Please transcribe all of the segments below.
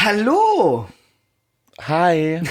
Hallo! Hi.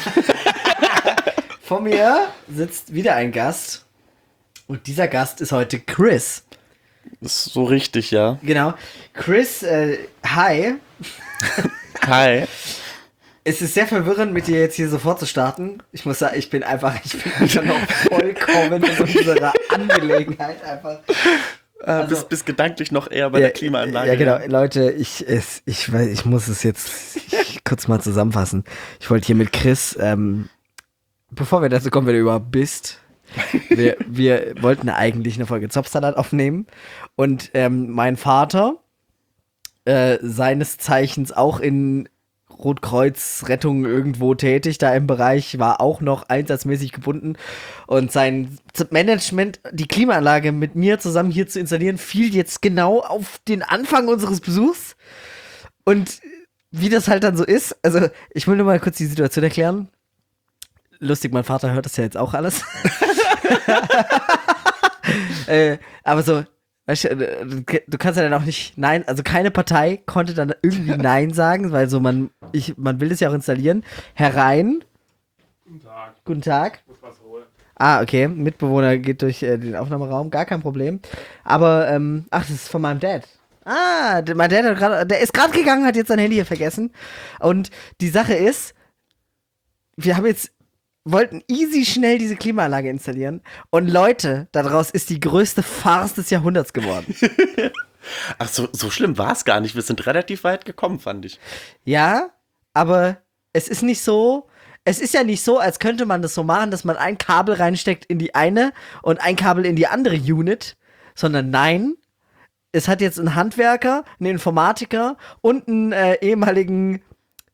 Vor mir sitzt wieder ein Gast. Und dieser Gast ist heute Chris. Ist so richtig, ja. Genau. Chris, hi. Hi. Es ist sehr verwirrend, mit dir jetzt hier sofort zu starten. Ich muss sagen, ich bin einfach noch vollkommen in unserer Angelegenheit einfach. Bist gedanklich noch eher bei der Klimaanlage. Ja, genau. Leute, ich muss es jetzt kurz mal zusammenfassen. Ich wollte hier mit Chris, bevor wir dazu kommen, wer du überhaupt bist, wir wollten eigentlich eine Folge Zopfsalat aufnehmen. Und mein Vater, seines Zeichens auch in Rotkreuz-Rettung irgendwo tätig, da im Bereich, war auch noch einsatzmäßig gebunden. Und sein Management, die Klimaanlage mit mir zusammen hier zu installieren, fiel jetzt genau auf den Anfang unseres Besuchs. Und wie das halt dann so ist, also ich will nur mal kurz die Situation erklären. Lustig, mein Vater hört das ja jetzt auch alles. Aber so, weißt du kannst ja dann auch nicht Nein, also keine Partei konnte dann irgendwie Nein sagen, weil so man will es ja auch installieren. Herein. Guten Tag. Guten Tag. Muss was holen. Ah, okay. Mitbewohner geht durch den Aufnahmeraum, gar kein Problem. Aber, das ist von meinem Dad. Ah, mein Dad der ist gerade gegangen, hat jetzt sein Handy hier vergessen. Und die Sache ist, wir wollten easy schnell diese Klimaanlage installieren. Und Leute, daraus ist die größte Farce des Jahrhunderts geworden. Ach, so schlimm war es gar nicht. Wir sind relativ weit gekommen, fand ich. Ja, aber es ist ja nicht so, als könnte man das so machen, dass man ein Kabel reinsteckt in die eine und ein Kabel in die andere Unit, sondern nein, es hat jetzt einen Handwerker, einen Informatiker und einen ehemaligen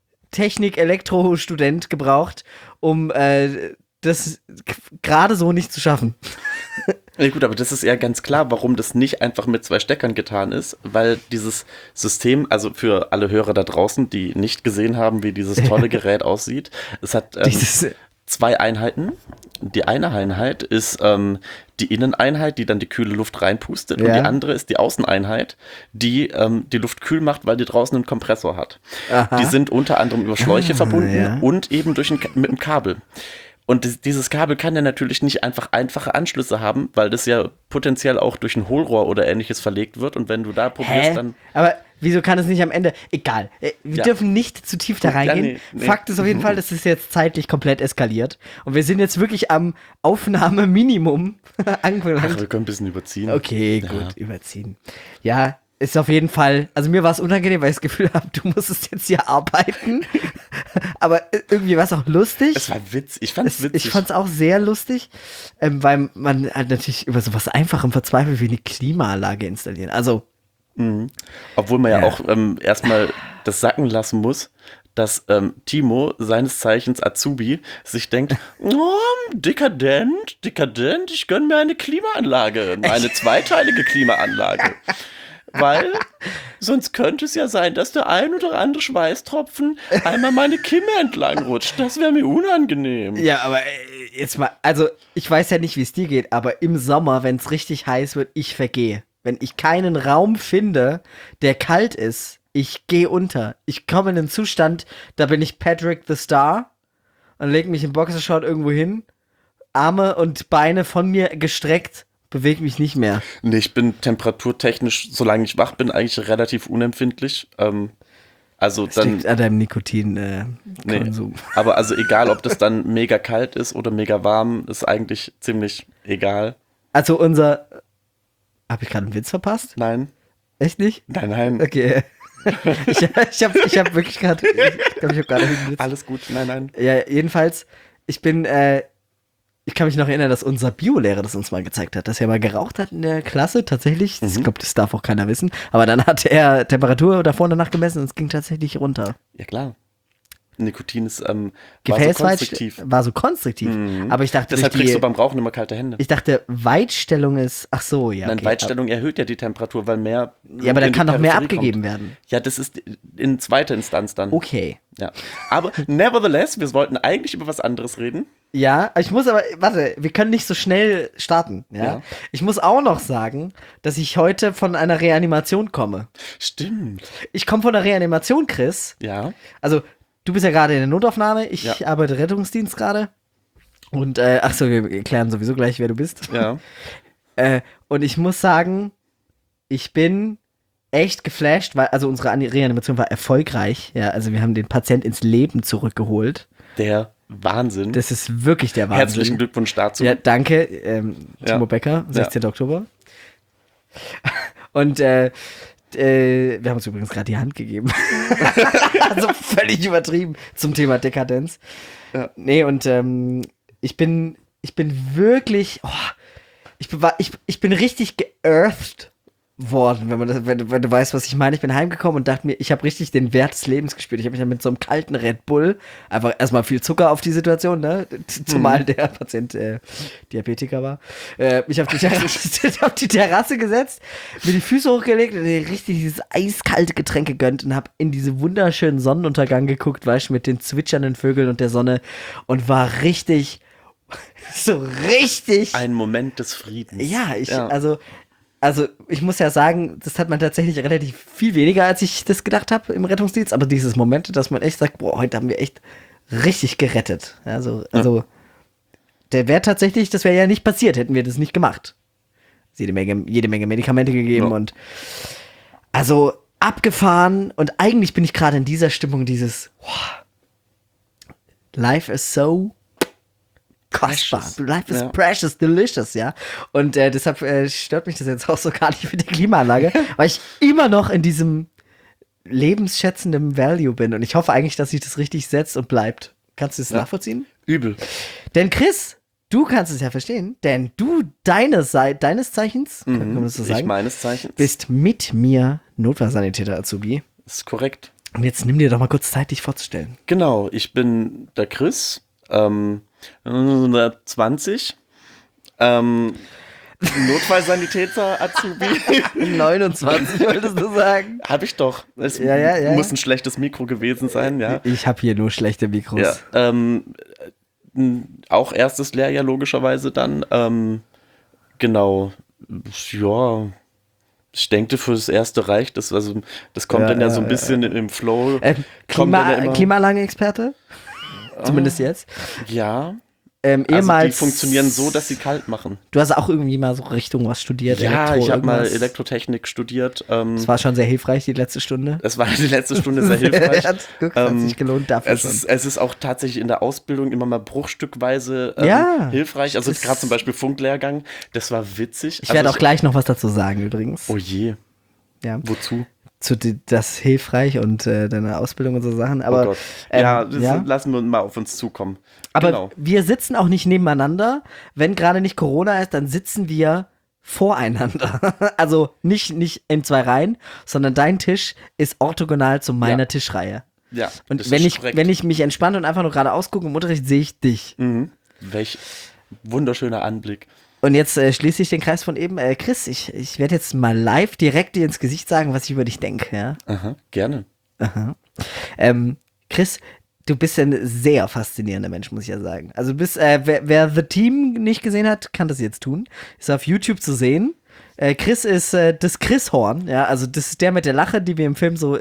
Technik-Elektro-Student gebraucht, um das gerade so nicht zu schaffen. Ja gut, aber das ist ja ganz klar, warum das nicht einfach mit 2 Steckern getan ist, weil dieses System, also für alle Hörer da draußen, die nicht gesehen haben, wie dieses tolle Gerät aussieht, es hat 2 Einheiten. Die eine Einheit ist die Inneneinheit, die dann die kühle Luft reinpustet, und die andere ist die Außeneinheit, die die Luft kühl macht, weil die draußen einen Kompressor hat. Aha. Die sind unter anderem über Schläuche verbunden und eben mit einem Kabel. Und dieses Kabel kann ja natürlich nicht einfach einfache Anschlüsse haben, weil das ja potenziell auch durch ein Hohlrohr oder ähnliches verlegt wird. Und wenn du da probierst, dann... Aber wieso kann es nicht am Ende... Egal, wir dürfen nicht zu tief da reingehen. Nee. Fakt ist auf jeden Fall, dass es jetzt zeitlich komplett eskaliert. Und wir sind jetzt wirklich am Aufnahmeminimum angelangt. Ach, wir können ein bisschen überziehen. Okay, gut, überziehen. Ja, ist auf jeden Fall, also mir war es unangenehm, weil ich das Gefühl habe, du musstest jetzt hier arbeiten. Aber irgendwie war es auch lustig. Es war witzig, ich fand es witzig. Ich fand es auch sehr lustig, weil man halt natürlich über sowas Einfachem verzweifelt wie eine Klimaanlage installieren. Also. Obwohl man ja auch erstmal das sacken lassen muss, dass Timo, seines Zeichens Azubi, sich denkt, oh, dekadent, ich gönne mir eine Klimaanlage, eine zweiteilige Klimaanlage. Weil sonst könnte es ja sein, dass der ein oder andere Schweißtropfen einmal meine Kimme entlang rutscht. Das wäre mir unangenehm. Ja, aber jetzt mal, also ich weiß ja nicht, wie es dir geht, aber im Sommer, wenn es richtig heiß wird, ich vergehe. Wenn ich keinen Raum finde, der kalt ist, ich gehe unter. Ich komme in einen Zustand, da bin ich Patrick the Star und lege mich im Boxershort irgendwo hin, Arme und Beine von mir gestreckt, bewege mich nicht mehr. Nee, ich bin temperaturtechnisch, solange ich wach bin, eigentlich relativ unempfindlich. Also das dann liegt an deinem Nikotin-Konsum. Aber also egal, ob das dann mega kalt ist oder mega warm, ist eigentlich ziemlich egal. Also habe ich gerade einen Witz verpasst? Nein. Echt nicht? Nein. Okay. Ich hab wirklich gerade, ich glaube, ich habe gerade einen Witz. Alles gut, nein. Ja, jedenfalls, ich kann mich noch erinnern, dass unser Biolehrer das uns mal gezeigt hat, dass er mal geraucht hat in der Klasse, tatsächlich. Ich glaube, das darf auch keiner wissen. Aber dann hat er Temperatur davor und danach gemessen und es ging tatsächlich runter. Ja, klar. Nikotin ist war so konstruktiv. Aber ich dachte, deshalb kriegst du beim Rauchen immer kalte Hände. Ich dachte, Weitstellung ist, ach so, ja. Nein, Weitstellung erhöht ja die Temperatur, weil mehr... Ja, aber dann kann noch mehr abgegeben werden. Ja, das ist in zweiter Instanz dann. Okay. Ja, aber nevertheless, wir wollten eigentlich über was anderes reden. Ja, ich muss aber, warte, wir können nicht so schnell starten, ja? Ja. Ich muss auch noch sagen, dass ich heute von einer Reanimation komme. Stimmt. Ich komme von einer Reanimation, Chris. Ja. Also, du bist ja gerade in der Notaufnahme, ich Ja. arbeite Rettungsdienst gerade. Und, achso, wir klären sowieso gleich, wer du bist. Ja. Und ich muss sagen, ich bin echt geflasht, weil, also unsere Reanimation war erfolgreich, ja, also wir haben den Patient ins Leben zurückgeholt. Der Wahnsinn. Das ist wirklich der Wahnsinn. Herzlichen Glückwunsch dazu. Ja, danke, Timo Ja. Becker, 16. Oktober. Und wir haben uns übrigens gerade die Hand gegeben. Also völlig übertrieben zum Thema Dekadenz. Ja. Nee, und ich bin wirklich, ich bin richtig geearthed worden, wenn du weißt, was ich meine. Ich bin heimgekommen und dachte mir, ich habe richtig den Wert des Lebens gespürt. Ich habe mich dann mit so einem kalten Red Bull, einfach erstmal viel Zucker auf die Situation, ne? Zumal der Patient Diabetiker war. Mich auf die Terrasse gesetzt, mir die Füße hochgelegt und mir richtig dieses eiskalte Getränk gegönnt und habe in diese wunderschönen Sonnenuntergang geguckt, weißt du, mit den zwitschernden Vögeln und der Sonne und war richtig, so richtig. Ein Moment des Friedens. Ja, also ich muss ja sagen, das hat man tatsächlich relativ viel weniger, als ich das gedacht habe im Rettungsdienst. Aber dieses Momente, dass man echt sagt, boah, heute haben wir echt richtig gerettet. Also der wäre tatsächlich, das wäre ja nicht passiert, hätten wir das nicht gemacht. Jede Menge Medikamente gegeben und also abgefahren. Und eigentlich bin ich gerade in dieser Stimmung dieses Life is so kostbar. Life is precious, delicious, ja. Und deshalb stört mich das jetzt auch so gar nicht mit der Klimaanlage, weil ich immer noch in diesem lebensschätzenden Value bin. Und ich hoffe eigentlich, dass sich das richtig setzt und bleibt. Kannst du das nachvollziehen? Übel. Denn Chris, du kannst es ja verstehen, denn du deines Zeichens, kann man das so sagen, Ich meines Zeichens. bist mit mir Notfallsanitäter Azubi. Das ist korrekt. Und jetzt nimm dir doch mal kurz Zeit, dich vorzustellen. Genau, ich bin der Chris, 120, Notfallsanitäter Azubi. 29, wolltest du sagen? Hab ich doch. Es Ja. muss ein schlechtes Mikro gewesen sein, ja. Ich habe hier nur schlechte Mikros. Ja, auch erstes Lehrjahr logischerweise dann. Genau, ja. Ich denke, für das erste reicht das. Also, das kommt dann ja so ein bisschen im Flow. Klimaanlagenexperte? Zumindest jetzt. Ja. Ehemals, also die funktionieren so, dass sie kalt machen. Du hast auch irgendwie mal so Richtung was studiert. Ja, ich habe mal irgendwas. Elektrotechnik studiert. Das war schon sehr hilfreich, die letzte Stunde. Es war die letzte Stunde sehr hilfreich. Hat sich gelohnt dafür es ist auch tatsächlich in der Ausbildung immer mal bruchstückweise hilfreich. Also gerade zum Beispiel Funklehrgang, das war witzig. Ich werde auch gleich noch was dazu sagen übrigens. Oh je. Ja. Wozu? Das hilfreich und deine Ausbildung und so Sachen. Aber, oh Gott. Lassen wir mal auf uns zukommen. Aber wir sitzen auch nicht nebeneinander. Wenn gerade nicht Corona ist, dann sitzen wir voreinander. Also nicht in zwei Reihen, sondern dein Tisch ist orthogonal zu meiner Tischreihe. Ja. Und wenn ich mich entspanne und einfach nur gerade ausgucke im Unterricht, sehe ich dich. Mhm. Welch wunderschöner Anblick. Und jetzt schließe ich den Kreis von eben. Chris, ich werde jetzt mal live direkt dir ins Gesicht sagen, was ich über dich denke. Ja? Aha, gerne. Aha. Chris, du bist ein sehr faszinierender Mensch, muss ich ja sagen. Also du bist, wer The Team nicht gesehen hat, kann das jetzt tun. Ist auf YouTube zu sehen. Chris ist das Chris-Horn, ja, also das ist der mit der Lache, die wir im Film so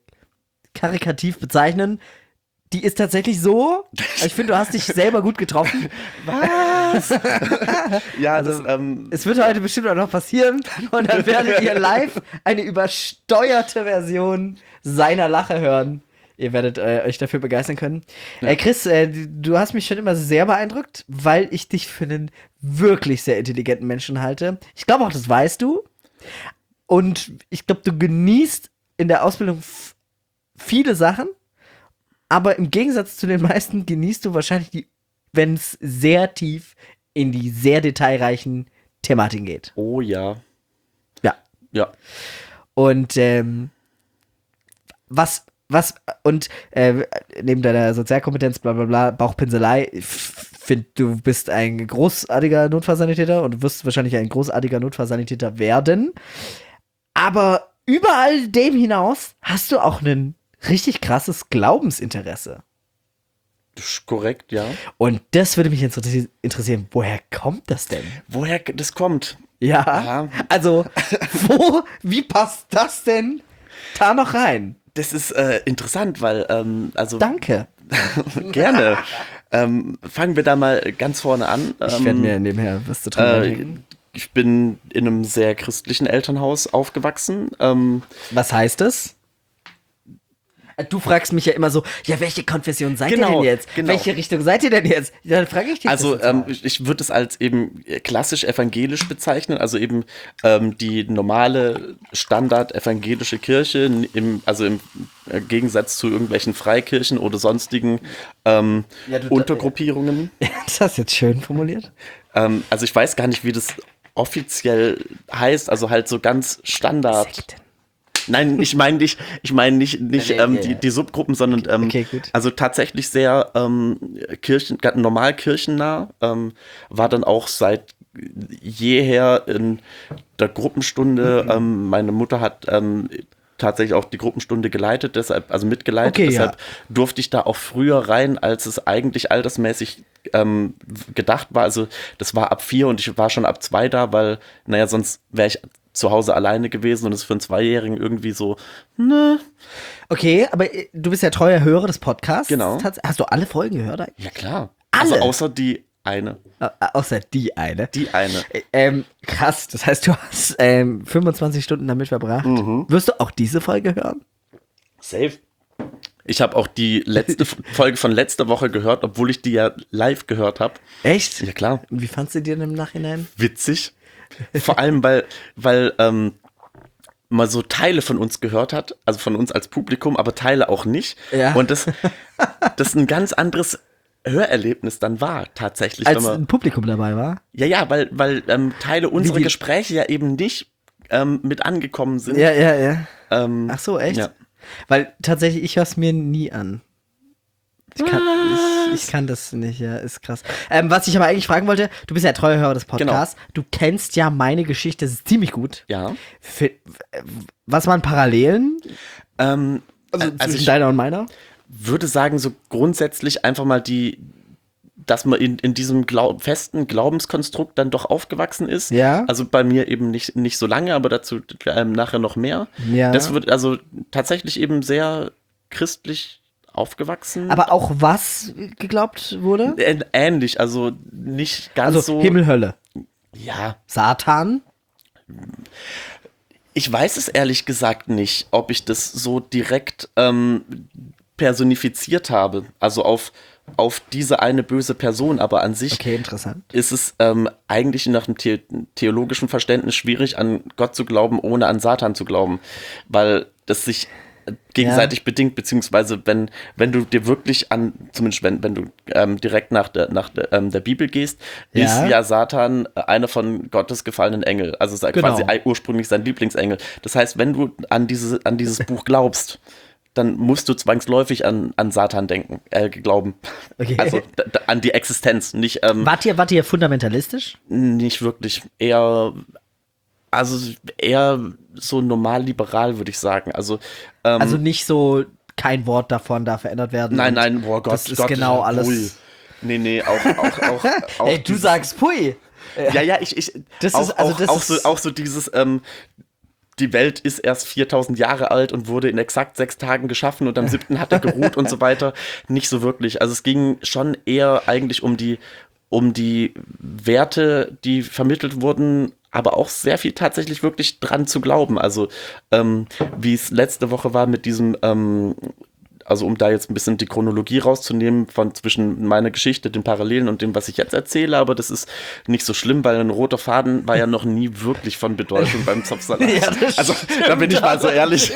karikativ bezeichnen. Die ist tatsächlich so. Ich finde, du hast dich selber gut getroffen. Was? Ja, also, es wird heute bestimmt auch noch passieren. Und dann werdet ihr live eine übersteuerte Version seiner Lache hören. Ihr werdet euch dafür begeistern können. Ja. Chris, du hast mich schon immer sehr beeindruckt, weil ich dich für einen wirklich sehr intelligenten Menschen halte. Ich glaube auch, das weißt du. Und ich glaube, du genießt in der Ausbildung viele Sachen. Aber im Gegensatz zu den meisten genießt du wahrscheinlich wenn es sehr tief in die sehr detailreichen Thematiken geht. Oh ja. Ja. Ja. Und neben deiner Sozialkompetenz, bla bla bla, Bauchpinselei, ich finde, du bist ein großartiger Notfallsanitäter und du wirst wahrscheinlich ein großartiger Notfallsanitäter werden. Aber über all dem hinaus hast du auch ein richtig krasses Glaubensinteresse. Das ist korrekt, ja. Und das würde mich interessieren, woher kommt das denn? Woher das kommt? Ja, also, wie passt das denn da noch rein? Das ist interessant, weil, also. Danke. Gerne. Fangen wir da mal ganz vorne an. Ich werde mir nebenher was zu trinken. Ich bin in einem sehr christlichen Elternhaus aufgewachsen. Was heißt das? Du fragst mich ja immer so, ja, welche Konfession seid ihr denn jetzt? Genau. Welche Richtung seid ihr denn jetzt? Ja, dann frage ich dich Also das jetzt mal. ich würde es als eben klassisch evangelisch bezeichnen, also eben die normale Standard-evangelische Kirche, also im Gegensatz zu irgendwelchen Freikirchen oder sonstigen Untergruppierungen. Das hast du jetzt schön formuliert. Also ich weiß gar nicht, wie das offiziell heißt, also halt so ganz Standard. Sekten. Nein, ich meine nicht die Subgruppen, sondern Okay, gut. also tatsächlich sehr normal kirchennah, war dann auch seit jeher in der Gruppenstunde. Meine Mutter hat tatsächlich auch die Gruppenstunde geleitet, deshalb, also mitgeleitet, Okay, deshalb durfte ich da auch früher rein, als es eigentlich altersmäßig gedacht war. Also das war ab 4 und ich war schon ab 2 da, weil, naja, sonst wäre ich zu Hause alleine gewesen und das ist für einen Zweijährigen irgendwie so, ne. Okay, aber du bist ja treuer Hörer des Podcasts. Genau. Hast du alle Folgen gehört eigentlich? Ja, klar. Alle? Also außer die eine. Außer die eine. Die eine. Krass, das heißt, du hast 25 Stunden damit verbracht. Wirst du auch diese Folge hören? Safe. Ich habe auch die letzte Folge von letzter Woche gehört, obwohl ich die ja live gehört habe. Echt? Ja, klar. Und wie fandst du die denn im Nachhinein? Witzig. Vor allem, weil mal so Teile von uns gehört hat, also von uns als Publikum, aber Teile auch nicht. Ja. Und das ein ganz anderes Hörerlebnis dann war, tatsächlich. Als ein Publikum dabei war? Ja, weil Teile unserer Gespräche ja eben nicht mit angekommen sind. Ja. Ach so, echt? Ja. Weil tatsächlich, ich höre es mir nie an. Ich kann das nicht, ja, ist krass. Was ich aber eigentlich fragen wollte, du bist ja treuer Hörer des Podcasts, Du kennst ja meine Geschichte ziemlich gut. Ja. Was waren Parallelen? Also Zwischen deiner und meiner? Würde sagen, so grundsätzlich einfach mal dass man in diesem festen Glaubenskonstrukt dann doch aufgewachsen ist. Ja. Also bei mir eben nicht so lange, aber dazu nachher noch mehr. Ja. Das wird also tatsächlich eben sehr christlich aufgewachsen. Aber auch was geglaubt wurde? Ähnlich, also nicht ganz Also so. Himmel, Hölle. Ja. Satan? Ich weiß es ehrlich gesagt nicht, ob ich das so direkt personifiziert habe. Also auf diese eine böse Person, aber an sich Okay, interessant. ist es eigentlich nach dem theologischen Verständnis schwierig, an Gott zu glauben, ohne an Satan zu glauben, weil das sich gegenseitig bedingt, beziehungsweise wenn du dir wirklich zumindest wenn du direkt nach der Bibel gehst, ist ja Satan einer von Gottes gefallenen Engel, also quasi ursprünglich sein Lieblingsengel. Das heißt, wenn du an dieses Buch glaubst, dann musst du zwangsläufig an Satan glauben. Okay. Also an die Existenz, nicht. Wart ihr fundamentalistisch? Nicht wirklich. Eher so normal-liberal, würde ich sagen. Also nicht so, kein Wort davon darf verändert werden. Nein, boah Gott. Das ist genau alles. Pui. Nee, auch Ey, du sagst Pui. Ja, auch so dieses, die Welt ist erst 4000 Jahre alt und wurde in exakt 6 Tagen geschaffen und am 7. hat er geruht und so weiter. Nicht so wirklich. Also es ging schon eher eigentlich um die Werte, die vermittelt wurden, aber auch sehr viel tatsächlich wirklich dran zu glauben. Also wie es letzte Woche war mit diesem, also um da jetzt ein bisschen die Chronologie rauszunehmen zwischen meiner Geschichte, den Parallelen und dem, was ich jetzt erzähle, aber das ist nicht so schlimm, weil ein roter Faden war ja noch nie wirklich von Bedeutung beim Zopfsalat. Ja, also da bin ich mal so ehrlich.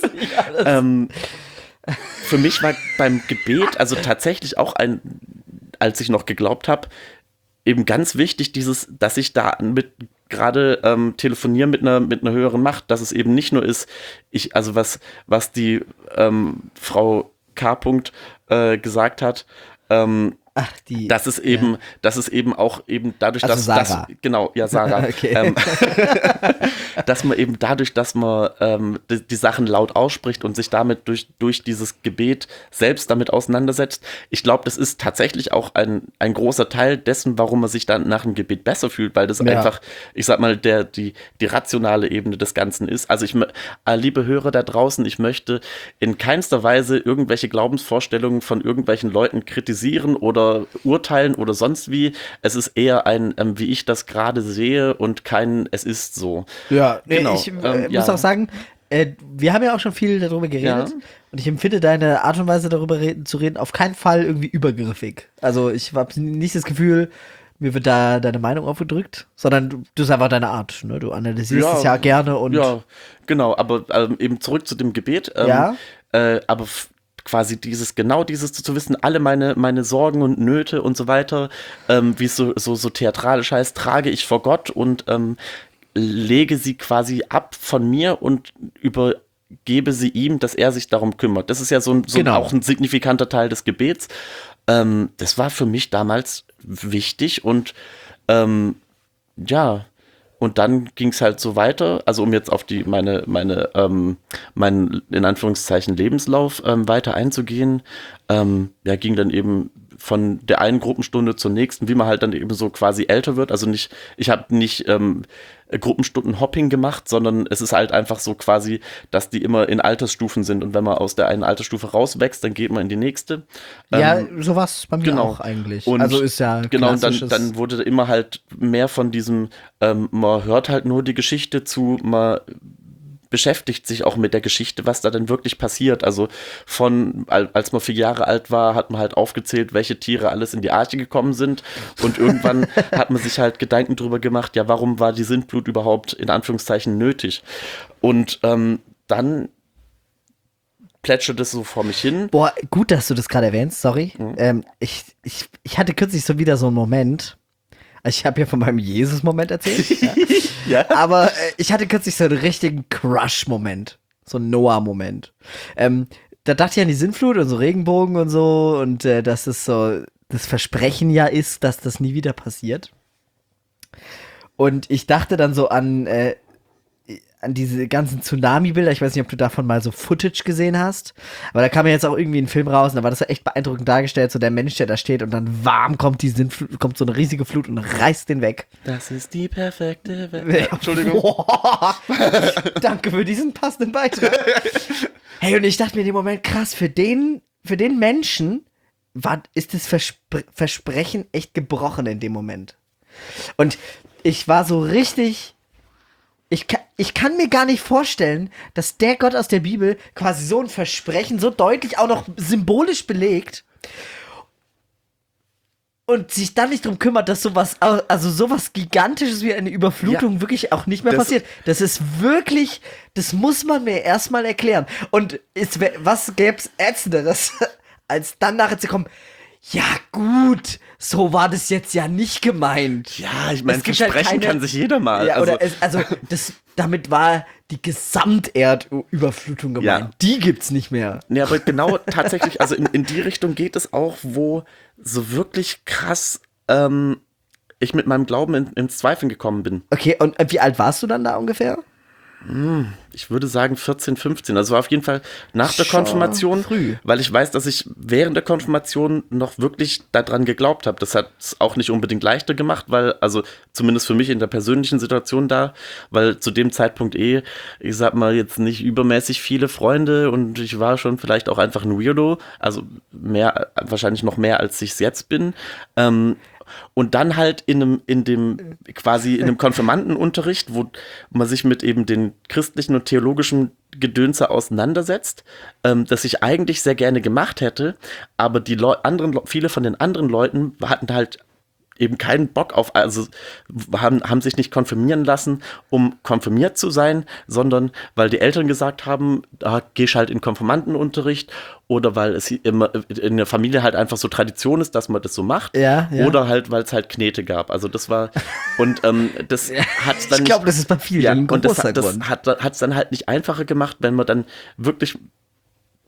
Für mich war beim Gebet, also tatsächlich auch als ich noch geglaubt habe, eben ganz wichtig dass ich da gerade telefonieren mit einer höheren Macht, dass es eben nicht nur ist, was die Frau K. Gesagt hat, dass es eben auch eben dadurch, also dass Sarah. Sarah. Okay. dass man eben dadurch, dass man die Sachen laut ausspricht und sich damit durch dieses Gebet selbst damit auseinandersetzt, ich glaube, das ist tatsächlich auch ein großer Teil dessen, warum man sich dann nach dem Gebet besser fühlt, weil das einfach, ich sag mal, die rationale Ebene des Ganzen ist. Also liebe Hörer da draußen, ich möchte in keinster Weise irgendwelche Glaubensvorstellungen von irgendwelchen Leuten kritisieren oder urteilen oder sonst wie. Es ist eher ein, wie ich das gerade sehe und kein, es ist so. Ja, genau. Ich muss auch sagen, wir haben ja auch schon viel darüber geredet und ich empfinde deine Art und Weise darüber zu reden auf keinen Fall irgendwie übergriffig. Also ich habe nicht das Gefühl, mir wird da deine Meinung aufgedrückt, sondern du ist einfach deine Art. Ne? Du analysierst es ja gerne und. Ja, genau, aber eben zurück zu dem Gebet. Aber quasi dieses zu wissen, alle meine Sorgen und Nöte und so weiter, wie es so theatralisch heißt, trage ich vor Gott und lege sie quasi ab von mir und übergebe sie ihm, dass er sich darum kümmert. Das ist ja auch ein signifikanter Teil des Gebets. Das war für mich damals wichtig und und dann ging es halt so weiter, also um jetzt auf meinen in Anführungszeichen Lebenslauf weiter einzugehen, ging dann eben von der einen Gruppenstunde zur nächsten, wie man halt dann eben so quasi älter wird. Also ich habe nicht Gruppenstunden-Hopping gemacht, sondern es ist halt einfach so quasi, dass die immer in Altersstufen sind und wenn man aus der einen Altersstufe rauswächst, dann geht man in die nächste. So war es bei mir auch eigentlich. Und also ist ja genau, und dann wurde immer halt mehr von diesem, man hört halt nur die Geschichte zu, man beschäftigt sich auch mit der Geschichte, was da denn wirklich passiert. Also als man 4 Jahre alt war, hat man halt aufgezählt, welche Tiere alles in die Arche gekommen sind und irgendwann hat man sich halt Gedanken drüber gemacht, ja, warum war die Sintflut überhaupt in Anführungszeichen nötig? Und dann plätschert es so vor mich hin. Boah, gut, dass du das gerade erwähnst, sorry. Ich hatte kürzlich so wieder so einen Moment. Also ich habe ja von meinem Jesus-Moment erzählt. Ja. Aber ich hatte kürzlich so einen richtigen Crush-Moment. So einen Noah-Moment. Da dachte ich an die Sintflut und so Regenbogen und so. Und dass es so das Versprechen ja ist, dass das nie wieder passiert. Und ich dachte dann so an diese ganzen Tsunami-Bilder. Ich weiß nicht, ob du davon mal so Footage gesehen hast. Aber da kam ja jetzt auch irgendwie ein Film raus und da war das ja echt beeindruckend dargestellt. So der Mensch, der da steht und dann kommt kommt so eine riesige Flut und reißt den weg. Das ist die perfekte Welt. Entschuldigung. Danke für diesen passenden Beitrag. Hey, und ich dachte mir in dem Moment, krass, für den Menschen ist das Versprechen echt gebrochen in dem Moment. Und ich war so richtig. Ich kann mir gar nicht vorstellen, dass der Gott aus der Bibel quasi so ein Versprechen so deutlich auch noch symbolisch belegt und sich dann nicht drum kümmert, dass sowas Gigantisches wie eine Überflutung wirklich auch nicht mehr passiert. Das ist wirklich, das muss man mir erstmal erklären. Und was gäb's Ätzenderes, als dann nachher zu kommen, ja gut, so war das jetzt ja nicht gemeint. Ja, ich meine, versprechen kann sich jeder mal. Ja, damit war die Gesamterdüberflutung gemeint. Ja. Die gibt's nicht mehr. Nee, aber genau tatsächlich, also in die Richtung geht es auch, wo so wirklich krass ich mit meinem Glauben ins Zweifeln gekommen bin. Okay, und wie alt warst du dann da ungefähr? Ich würde sagen 14, 15. Also war auf jeden Fall nach der Konfirmation, früh. Weil ich weiß, dass ich während der Konfirmation noch wirklich daran geglaubt habe. Das hat es auch nicht unbedingt leichter gemacht, weil, also zumindest für mich in der persönlichen Situation da, weil zu dem Zeitpunkt ich sag mal, jetzt nicht übermäßig viele Freunde und ich war schon vielleicht auch einfach ein Weirdo, also wahrscheinlich noch mehr, als ich es jetzt bin. Und dann halt in einem Konfirmandenunterricht, wo man sich mit eben den christlichen und theologischen Gedönse auseinandersetzt, das ich eigentlich sehr gerne gemacht hätte, aber viele von den anderen Leuten hatten halt eben keinen Bock auf, also haben sich nicht konfirmieren lassen, um konfirmiert zu sein, sondern weil die Eltern gesagt haben, gehst halt in Konfirmandenunterricht oder weil es immer in der Familie halt einfach so Tradition ist, dass man das so macht, oder halt, weil es halt Knete gab. Also das war, und das hat dann. Ich glaube, das ist bei vielen und das hat es dann halt nicht einfacher gemacht, wenn man dann wirklich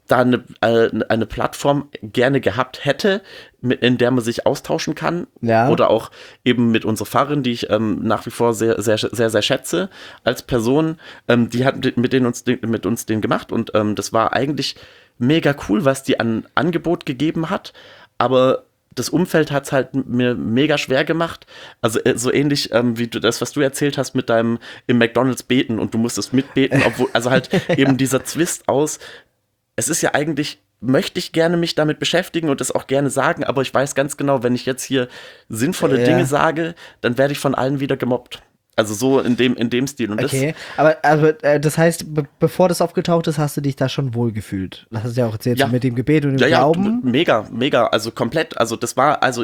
da eine Plattform gerne gehabt hätte, in der man sich austauschen kann. Ja. Oder auch eben mit unserer Pfarrerin, die ich nach wie vor sehr, sehr, sehr, sehr schätze als Person. Die hat mit uns den gemacht und das war eigentlich mega cool, was die an Angebot gegeben hat. Aber das Umfeld hat es halt mir mega schwer gemacht. Also so ähnlich wie das, was du erzählt hast mit deinem im McDonald's beten und du musstest mitbeten, obwohl, also halt eben dieser Twist aus, es ist ja eigentlich, möchte ich gerne mich damit beschäftigen und das auch gerne sagen, aber ich weiß ganz genau, wenn ich jetzt hier sinnvolle Dinge sage, dann werde ich von allen wieder gemobbt. Also so in dem Stil. Und okay, aber das heißt, bevor das aufgetaucht ist, hast du dich da schon wohl gefühlt. Das hast du ja auch erzählt, so mit dem Gebet und dem Glauben. Ja, mega, also komplett. Also das war, also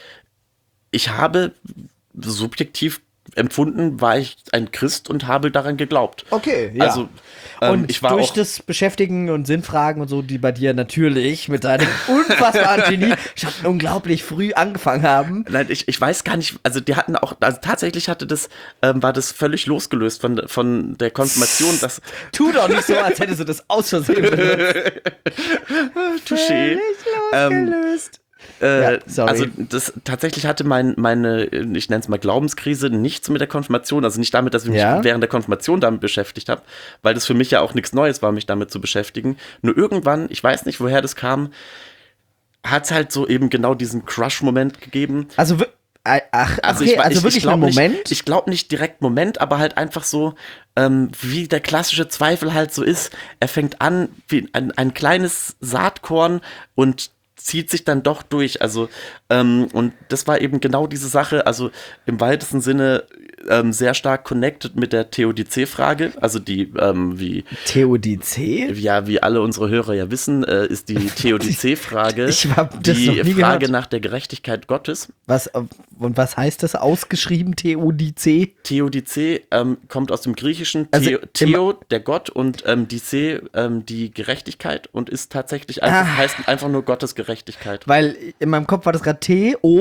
ich habe subjektiv empfunden, war ich ein Christ und habe daran geglaubt. Okay, ja. Also und ich war durch auch, das Beschäftigen und Sinnfragen und so, die bei dir natürlich mit deinem unfassbaren Genie schon unglaublich früh angefangen haben. Nein, ich weiß gar nicht, also die hatten auch, also tatsächlich war das völlig losgelöst von der Konfirmation. Tu doch nicht so, als hättest du das aus Versehen benutzt. Touché. Losgelöst. Also das tatsächlich hatte meine, ich nenne es mal Glaubenskrise, nichts mit der Konfirmation, also nicht damit, dass ich mich während der Konfirmation damit beschäftigt habe, weil das für mich ja auch nichts Neues war, mich damit zu beschäftigen. Nur irgendwann, ich weiß nicht, woher das kam, hat es halt so eben genau diesen Crush-Moment gegeben. Also wirklich ein Moment? Ich glaube nicht direkt Moment, aber halt einfach so, wie der klassische Zweifel halt so ist. Er fängt an wie ein kleines Saatkorn und zieht sich dann doch durch, also und das war eben genau diese Sache, also im weitesten Sinne sehr stark connected mit der Theodizee-Frage, also die, wie Theodizee? Ja, wie alle unsere Hörer ja wissen, ist die Theodizee-Frage die Frage nach der Gerechtigkeit Gottes. Und was heißt das ausgeschrieben, Theodizee? Theodizee kommt aus dem Griechischen, Also Theo, der Gott, und Dizee, die Gerechtigkeit, und ist tatsächlich heißt einfach nur Gottes Gerechtigkeit. Weil in meinem Kopf war das gerade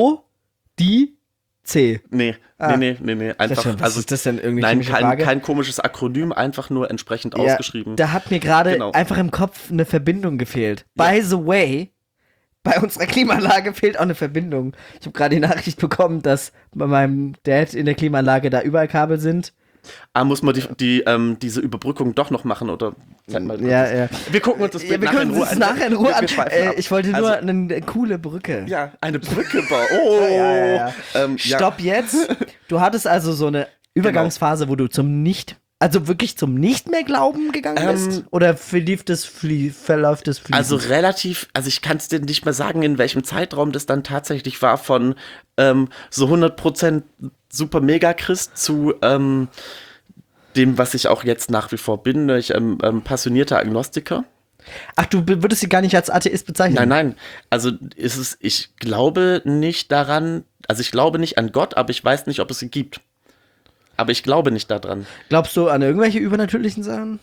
T-O-D-C. Nee. Einfach, was ist das denn irgendwie? Nein, kein komisches Akronym, einfach nur entsprechend ausgeschrieben. Da hat mir gerade einfach im Kopf eine Verbindung gefehlt. Ja. By the way, bei unserer Klimaanlage fehlt auch eine Verbindung. Ich habe gerade die Nachricht bekommen, dass bei meinem Dad in der Klimaanlage da überall Kabel sind. Muss man diese Überbrückung doch noch machen, oder? Ja. Wir gucken uns das Bild nachher in Ruhe an. Ich wollte nur also, eine coole Brücke. Ja, eine Brücke bauen. Oh. Ja. Stopp jetzt. Du hattest also so eine Übergangsphase, wo du wirklich zum nicht mehr Glauben gegangen bist? Oder verläuft das fließend? Also relativ, also ich kann es dir nicht mehr sagen, in welchem Zeitraum das dann tatsächlich war, von so 100% super Mega-Christ zu dem, was ich auch jetzt nach wie vor bin, ich passionierter Agnostiker. Ach, du würdest sie gar nicht als Atheist bezeichnen? Nein, also ich glaube nicht daran, also ich glaube nicht an Gott, aber ich weiß nicht, ob es ihn gibt. Aber ich glaube nicht daran. Glaubst du an irgendwelche übernatürlichen Sachen?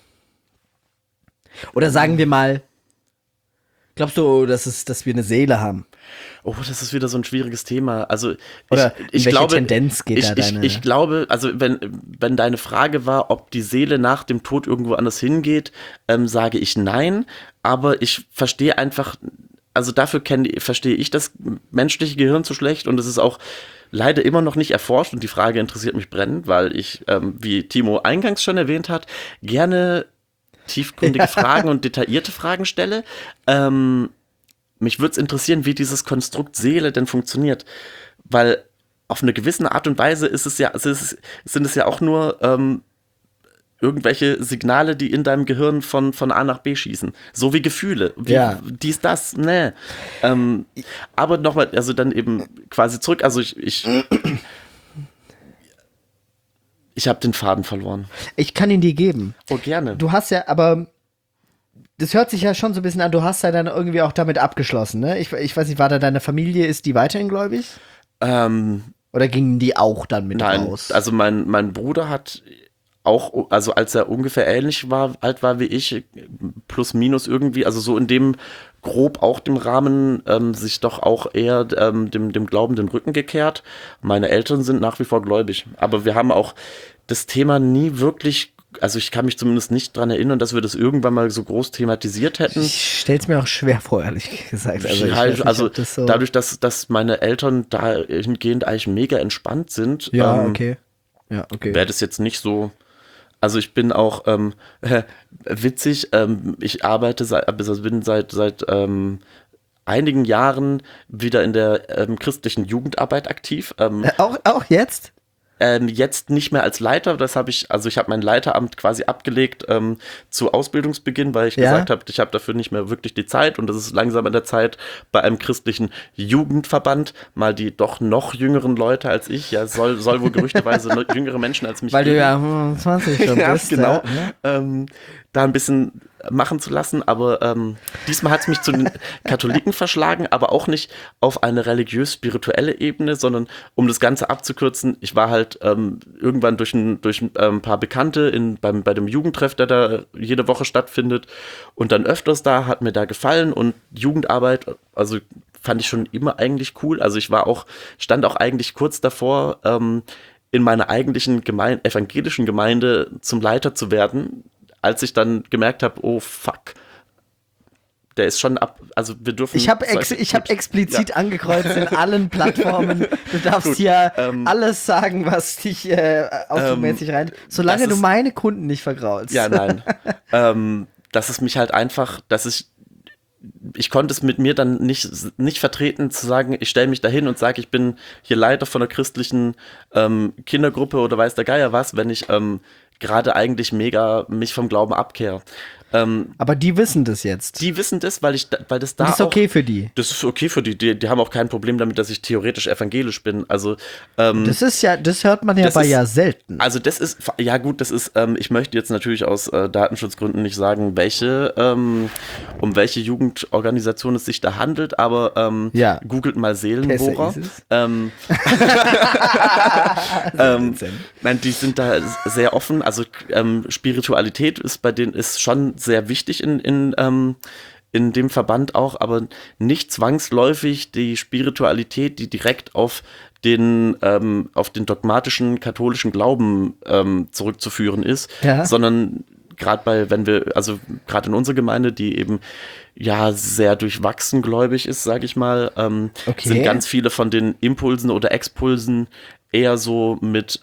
Oder sagen wir mal, glaubst du, dass wir eine Seele haben? Oh, das ist wieder so ein schwieriges Thema. Also ich glaube, Tendenz geht ich glaube, also wenn deine Frage war, ob die Seele nach dem Tod irgendwo anders hingeht, sage ich nein. Aber ich verstehe einfach, also dafür verstehe ich das menschliche Gehirn zu schlecht, und es ist auch leider immer noch nicht erforscht, und die Frage interessiert mich brennend, weil ich, wie Timo eingangs schon erwähnt hat, gerne tiefgründige Fragen und detaillierte Fragen stelle. Mich würde es interessieren, wie dieses Konstrukt Seele denn funktioniert, weil auf eine gewisse Art und Weise sind es ja auch nur irgendwelche Signale, die in deinem Gehirn von A nach B schießen. So wie Gefühle. Dies, das, ne. Aber nochmal, also dann eben quasi zurück, also ich habe den Faden verloren. Ich kann ihn dir geben. Oh, gerne. Du hast ja, aber das hört sich ja schon so ein bisschen an, du hast ja dann irgendwie auch damit abgeschlossen, ne? Ich weiß nicht, war da deine Familie, ist die weiterhin gläubig? Oder gingen die auch dann mit raus? Also mein Bruder hat auch, also als er ungefähr alt war wie ich, plus minus irgendwie, also so in dem grob auch dem Rahmen, sich doch auch eher dem Glauben den Rücken gekehrt. Meine Eltern sind nach wie vor gläubig, aber wir haben auch das Thema nie wirklich also ich kann mich zumindest nicht dran erinnern, dass wir das irgendwann mal so groß thematisiert hätten. Ich stell's mir auch schwer vor, ehrlich gesagt. Also, Ja, ich weiß nicht, ob das so dadurch, dass meine Eltern dahingehend eigentlich mega entspannt sind, ja, okay. Ja, okay. wäre das jetzt nicht so. Also ich bin auch witzig, ich bin seit einigen Jahren wieder in der christlichen Jugendarbeit aktiv. Auch jetzt? Jetzt nicht mehr als Leiter, ich habe mein Leiteramt quasi abgelegt zu Ausbildungsbeginn, weil ich gesagt habe, ich habe dafür nicht mehr wirklich die Zeit und das ist langsam an der Zeit, bei einem christlichen Jugendverband mal die doch noch jüngeren Leute als ich, ja, soll wohl gerüchteweise jüngere Menschen als mich weil geben. Du ja 25 schon ja, bist. Genau. Ja. Da ein bisschen machen zu lassen, aber diesmal hat es mich zu den Katholiken verschlagen, aber auch nicht auf eine religiös-spirituelle Ebene, sondern um das Ganze abzukürzen, ich war halt irgendwann durch ein paar Bekannte bei dem Jugendtreff, der da jede Woche stattfindet und dann öfters da, hat mir da gefallen und Jugendarbeit, also fand ich schon immer eigentlich cool, also stand auch eigentlich kurz davor, in meiner eigentlichen evangelischen Gemeinde zum Leiter zu werden, als ich dann gemerkt habe, oh fuck, der ist schon also wir dürfen... Ich habe explizit angekreuzt in allen Plattformen, du darfst hier alles sagen, was dich automäßig rein... Solange du meine Kunden nicht vergraulst. Ja, nein. Dass es mich halt einfach, ich konnte es mit mir dann nicht vertreten, zu sagen, ich stelle mich dahin und sage, ich bin hier Leiter von einer christlichen Kindergruppe oder weiß der Geier was, wenn ich gerade eigentlich mega mich vom Glauben abkehre. Aber die wissen das jetzt. Die wissen das, weil das da das ist okay für die. Das ist okay für die. Die haben auch kein Problem damit, dass ich theoretisch evangelisch bin. Also das hört man ja selten. Also das ist, ja gut, ich möchte jetzt natürlich aus Datenschutzgründen nicht sagen, um welche Jugendorganisation es sich da handelt, aber googelt mal Seelenbohrer. Nein, die sind da sehr offen. Also Spiritualität bei denen ist schon sehr wichtig in dem Verband auch, aber nicht zwangsläufig die Spiritualität, die direkt auf den dogmatischen katholischen Glauben zurückzuführen ist, sondern gerade gerade in unserer Gemeinde, die eben ja sehr durchwachsen gläubig ist, sage ich mal, sind ganz viele von den Impulsen oder Expulsen eher so mit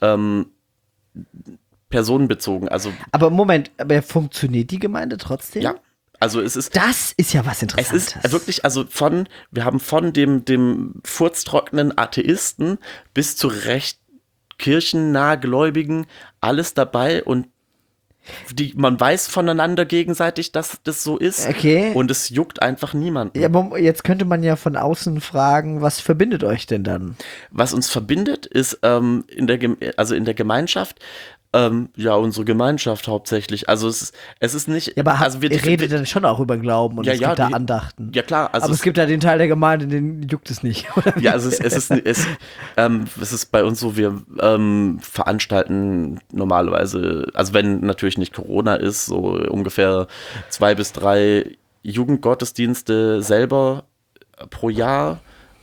personenbezogen. Aber Moment, funktioniert die Gemeinde trotzdem? Ja. Also es ist. Das ist ja was Interessantes. Es ist wirklich, wir haben von dem furztrockenen Atheisten bis zu recht kirchennah Gläubigen alles dabei und man weiß voneinander gegenseitig, dass das so ist. Okay. Und es juckt einfach niemanden. Ja, aber jetzt könnte man ja von außen fragen, was verbindet euch denn dann? Was uns verbindet, ist in der Gemeinschaft, unsere Gemeinschaft hauptsächlich. Also es ist nicht. Ja, aber ihr redet dann schon auch über Glauben und es gibt da Andachten. Ja, klar. Also aber es gibt ja den Teil der Gemeinde, den juckt es nicht. Oder ja, also es ist bei uns so, wir veranstalten normalerweise, also wenn natürlich nicht Corona ist, so ungefähr 2 bis 3 Jugendgottesdienste selber pro Jahr.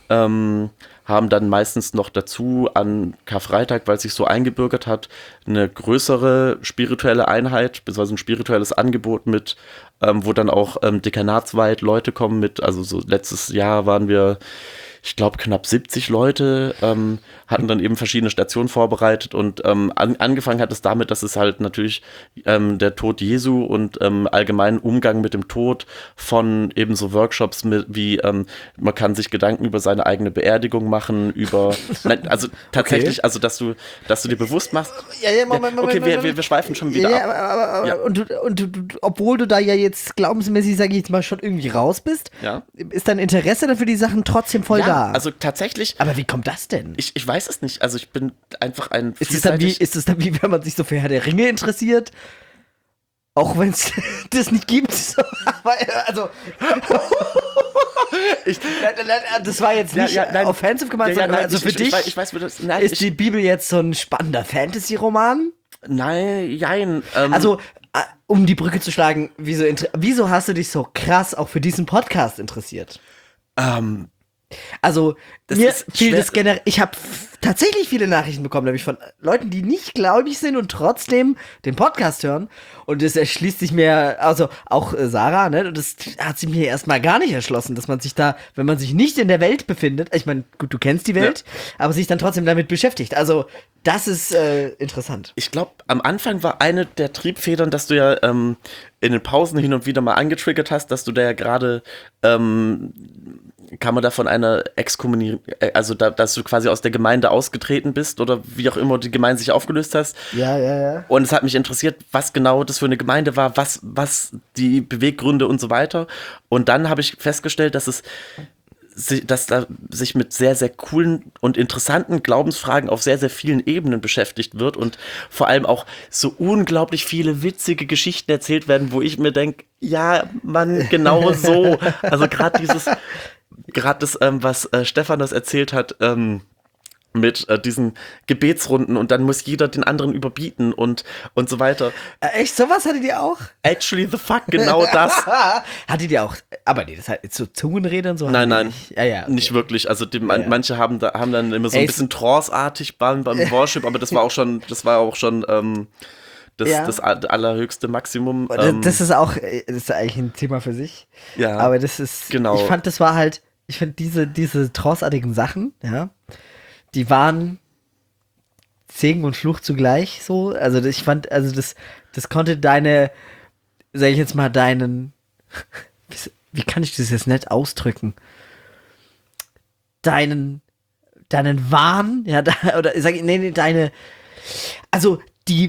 Haben dann meistens noch dazu an Karfreitag, weil es sich so eingebürgert hat, eine größere spirituelle Einheit, beziehungsweise ein spirituelles Angebot mit, wo dann auch dekanatsweit Leute kommen mit, also so letztes Jahr waren wir, ich glaube, knapp 70 Leute, hatten dann eben verschiedene Stationen vorbereitet und angefangen hat es damit, dass es halt natürlich der Tod Jesu und allgemeinen Umgang mit dem Tod von eben so Workshops wie man kann sich Gedanken über seine eigene Beerdigung machen, also tatsächlich, also dass du dir bewusst machst. Moment, wir schweifen schon wieder ab. Ja. Und du, obwohl du da ja jetzt glaubensmäßig, sage ich jetzt mal, schon irgendwie raus bist, ist dein Interesse dafür die Sachen trotzdem voll da. Also tatsächlich. Aber wie kommt das denn? Ich weiß es nicht. Also ich bin einfach ein Ist es dann wie, wenn man sich so für Herr der Ringe interessiert? Auch wenn es das nicht gibt. So, also. Das war jetzt nicht offensive gemeint, sondern also für dich ich weiß, ist die Bibel jetzt so ein spannender Fantasy-Roman? Nein. Also, um die Brücke zu schlagen, wieso hast du dich so krass auch für diesen Podcast interessiert? Also, Das mir ist fiel schwer- das generell. Ich habe tatsächlich viele Nachrichten bekommen, nämlich von Leuten, die nicht gläubig sind und trotzdem den Podcast hören. Und das erschließt sich mir, also auch Sarah, ne? Und das hat sich mir erstmal gar nicht erschlossen, dass man sich da, wenn man sich nicht in der Welt befindet, ich meine, gut, du kennst die Welt, aber sich dann trotzdem damit beschäftigt. Also, das ist interessant. Ich glaube, am Anfang war eine der Triebfedern, dass du ja in den Pausen hin und wieder mal angetriggert hast, dass du da ja gerade, kann man da von einer Exkommunierung, also dass du quasi aus der Gemeinde ausgetreten bist oder wie auch immer die Gemeinde sich aufgelöst hast. Ja. Und es hat mich interessiert, was genau das für eine Gemeinde war, was die Beweggründe und so weiter. Und dann habe ich festgestellt, dass da sich mit sehr, sehr coolen und interessanten Glaubensfragen auf sehr, sehr vielen Ebenen beschäftigt wird und vor allem auch so unglaublich viele witzige Geschichten erzählt werden, wo ich mir denke, ja, Mann, genau so. Also gerade das, was Stefan das erzählt hat, mit diesen Gebetsrunden und dann muss jeder den anderen überbieten und so weiter. Echt, sowas hattet ihr auch? Actually the fuck, genau das. Hattet ihr auch, aber nee, das hat so Zungenrede und so? Nein, nicht. Ja, okay. nicht wirklich. Also manche haben dann immer so ein bisschen Trance-artig beim Worship, aber das war auch schon das allerhöchste Maximum. Das ist eigentlich ein Thema für sich. Ja, aber das ist, genau. Ich finde diese Trance-artigen Sachen, ja, die waren Segen und Fluch zugleich so. Also ich fand, also das konnte sag ich jetzt mal, wie kann ich das jetzt nett ausdrücken? Deinen Wahn, ja, oder sag ich, nee, also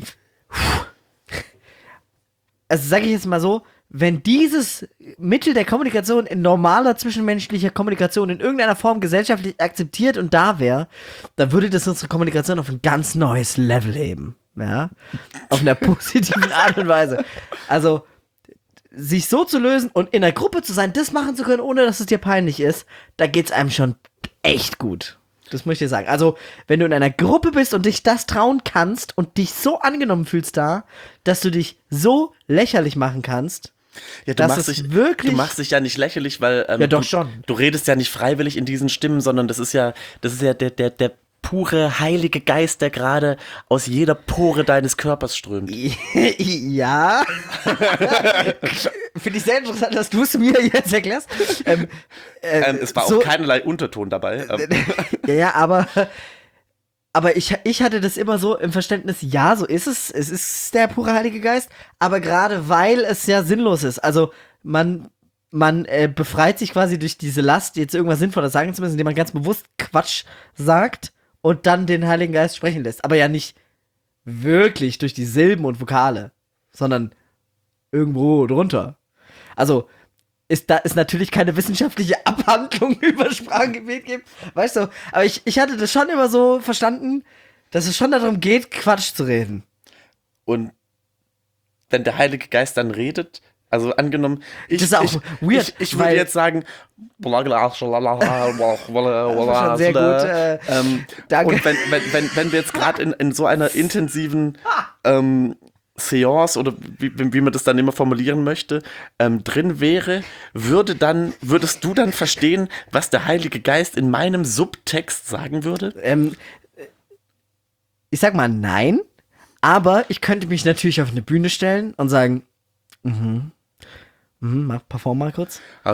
sag ich jetzt mal so, wenn dieses Mittel der Kommunikation in normaler zwischenmenschlicher Kommunikation in irgendeiner Form gesellschaftlich akzeptiert und da wäre, dann würde das unsere Kommunikation auf ein ganz neues Level heben. Ja? Auf einer positiven Art und Weise. Also, sich so zu lösen und in einer Gruppe zu sein, das machen zu können, ohne dass es dir peinlich ist, da geht's einem schon echt gut. Das muss ich dir sagen. Also, wenn du in einer Gruppe bist und dich das trauen kannst und dich so angenommen fühlst da, dass du dich so lächerlich machen kannst, ja, du machst dich ja nicht lächerlich, weil ja, doch schon. Du redest ja nicht freiwillig in diesen Stimmen, sondern das ist ja der pure Heilige Geist, der gerade aus jeder Pore deines Körpers strömt. Ja. Finde ich sehr interessant, dass du es mir jetzt erklärst. Es war auch keinerlei Unterton dabei. Ja, aber ich hatte das immer so im Verständnis, ja, so ist es. Es ist der pure Heilige Geist, aber gerade weil es ja sinnlos ist. Also man befreit sich quasi durch diese Last, jetzt irgendwas Sinnvolles sagen zu müssen, indem man ganz bewusst Quatsch sagt und dann den Heiligen Geist sprechen lässt. Aber ja nicht wirklich durch die Silben und Vokale, sondern irgendwo drunter. Also ist natürlich keine wissenschaftliche Abhandlung über Sprachengebet gibt, weißt du, aber ich hatte das schon immer so verstanden, dass es schon darum geht, Quatsch zu reden. Und wenn der Heilige Geist dann redet, also angenommen, das ist auch weird, ich würde jetzt sagen, schon sehr gut, danke. Und wenn wir jetzt gerade in so einer intensiven Seance oder wie man das dann immer formulieren möchte, drin wäre, würdest du dann verstehen, was der Heilige Geist in meinem Subtext sagen würde? Ich sag mal nein, aber ich könnte mich natürlich auf eine Bühne stellen und sagen, perform mal kurz. Er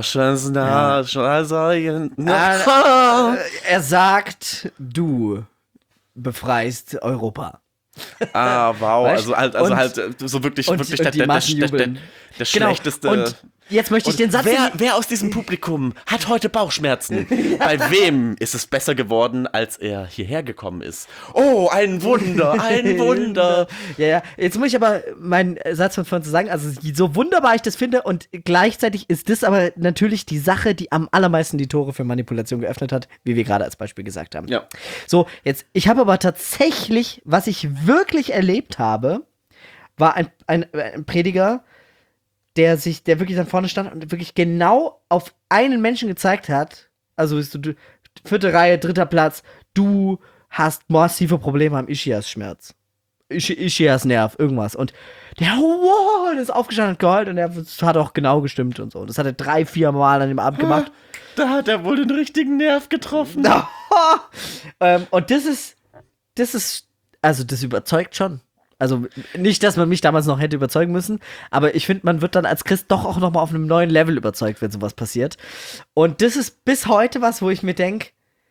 sagt, du befreist Europa. Ah, wow. Weißt? Also halt so wirklich der schlechteste. Und jetzt möchte ich den Satz. Wer aus diesem Publikum hat heute Bauchschmerzen? Bei wem ist es besser geworden, als er hierher gekommen ist? Oh, ein Wunder, ein Wunder. Ja. Jetzt muss ich aber meinen Satz von vorhin zu sagen, also so wunderbar ich das finde und gleichzeitig ist das aber natürlich die Sache, die am allermeisten die Tore für Manipulation geöffnet hat, wie wir gerade als Beispiel gesagt haben. Ja. So, jetzt, ich habe aber tatsächlich, was ich wirklich erlebt habe, war ein Prediger, der wirklich dann vorne stand und wirklich genau auf einen Menschen gezeigt hat, also du 4. Reihe, 3. Platz, du hast massive Probleme am Ischias-Schmerz. Ischias Nerv, irgendwas. Und der, wow, der ist aufgestanden und geheult und der hat auch genau gestimmt und so. Das hat er 3-4 Mal an dem Abend gemacht. Da hat er wohl den richtigen Nerv getroffen. Und das ist, also das überzeugt schon. Also nicht, dass man mich damals noch hätte überzeugen müssen, aber ich finde, man wird dann als Christ doch auch nochmal auf einem neuen Level überzeugt, wenn sowas passiert. Und das ist bis heute was, wo ich mir denke,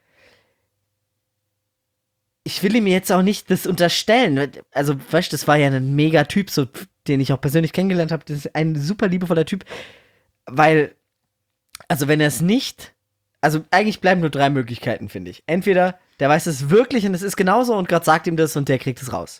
ich will ihm jetzt auch nicht das unterstellen. Also, weißt du, das war ja ein Mega-Typ, so, den ich auch persönlich kennengelernt habe. Das ist ein super liebevoller Typ. Weil, also wenn er es nicht, also eigentlich bleiben nur 3 Möglichkeiten, finde ich. Entweder der weiß es wirklich und es ist genauso und Gott sagt ihm das und der kriegt es raus.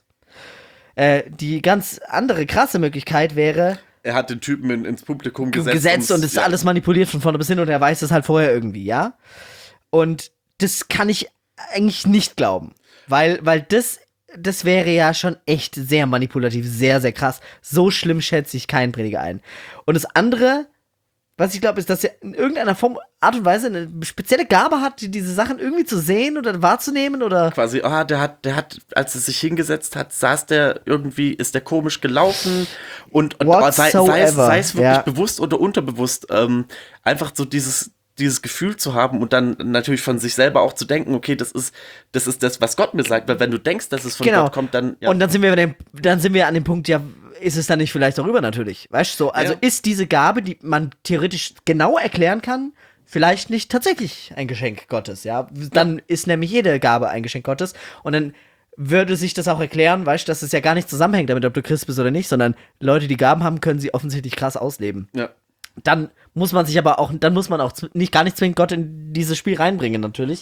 Die ganz andere krasse Möglichkeit wäre, er hat den Typen ins Publikum gesetzt und es ist alles manipuliert von vorne bis hin und er weiß es halt vorher irgendwie, ja? Und das kann ich eigentlich nicht glauben. Weil das wäre ja schon echt sehr manipulativ, sehr, sehr krass. So schlimm schätze ich keinen Prediger ein. Und das andere, was ich glaube, ist, dass er in irgendeiner Form, Art und Weise eine spezielle Gabe hat, diese Sachen irgendwie zu sehen oder wahrzunehmen oder. Quasi, der hat, als er sich hingesetzt hat, ist der komisch gelaufen und sei es wirklich bewusst oder unterbewusst, einfach so dieses Gefühl zu haben und dann natürlich von sich selber auch zu denken, okay, das ist das, was Gott mir sagt, weil wenn du denkst, dass es von Gott kommt, dann, ja. Und dann sind wir an dem Punkt, ja, ist es dann nicht vielleicht darüber natürlich, weißt du, so, also ist diese Gabe, die man theoretisch genau erklären kann, vielleicht nicht tatsächlich ein Geschenk Gottes, ja, dann ist nämlich jede Gabe ein Geschenk Gottes und dann würde sich das auch erklären, weißt du, dass es ja gar nicht zusammenhängt damit, ob du Christ bist oder nicht, sondern Leute, die Gaben haben, können sie offensichtlich krass ausleben. Ja. Dann muss man auch nicht gar nicht zwingend Gott in dieses Spiel reinbringen, natürlich.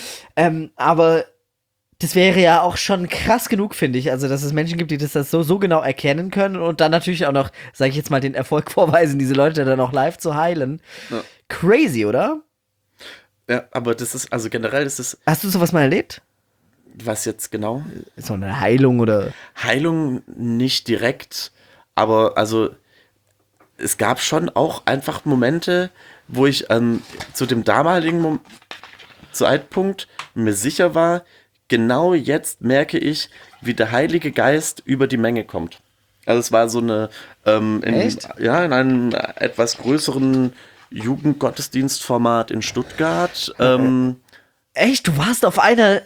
Aber das wäre ja auch schon krass genug, finde ich. Also, dass es Menschen gibt, die das so genau erkennen können und dann natürlich auch noch, sage ich jetzt mal, den Erfolg vorweisen, diese Leute dann auch live zu heilen. Ja. Crazy, oder? Ja, aber das ist, also generell ist es. Hast du sowas mal erlebt? Was jetzt genau? So eine Heilung oder? Heilung nicht direkt, aber also es gab schon auch einfach Momente, wo ich zu dem damaligen Zeitpunkt mir sicher war, genau jetzt merke ich, wie der Heilige Geist über die Menge kommt. Also es war so eine in einem etwas größeren Jugendgottesdienstformat in Stuttgart. Echt? Du warst auf einer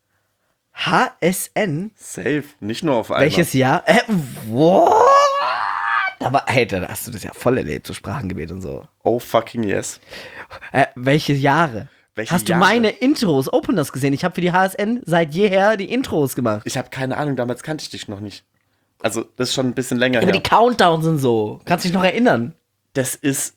HSN? Safe, nicht nur auf einer. Welches Jahr? What? Aber hey, da hast du das ja voll erlebt, so Sprachengebet und so. Oh fucking yes. Welche Jahre? Hast du meine Intros, Openers gesehen? Ich habe für die HSN seit jeher die Intros gemacht. Ich habe keine Ahnung, damals kannte ich dich noch nicht. Also, das ist schon ein bisschen länger her. Aber die Countdowns sind so. Kannst du dich noch erinnern? Das ist...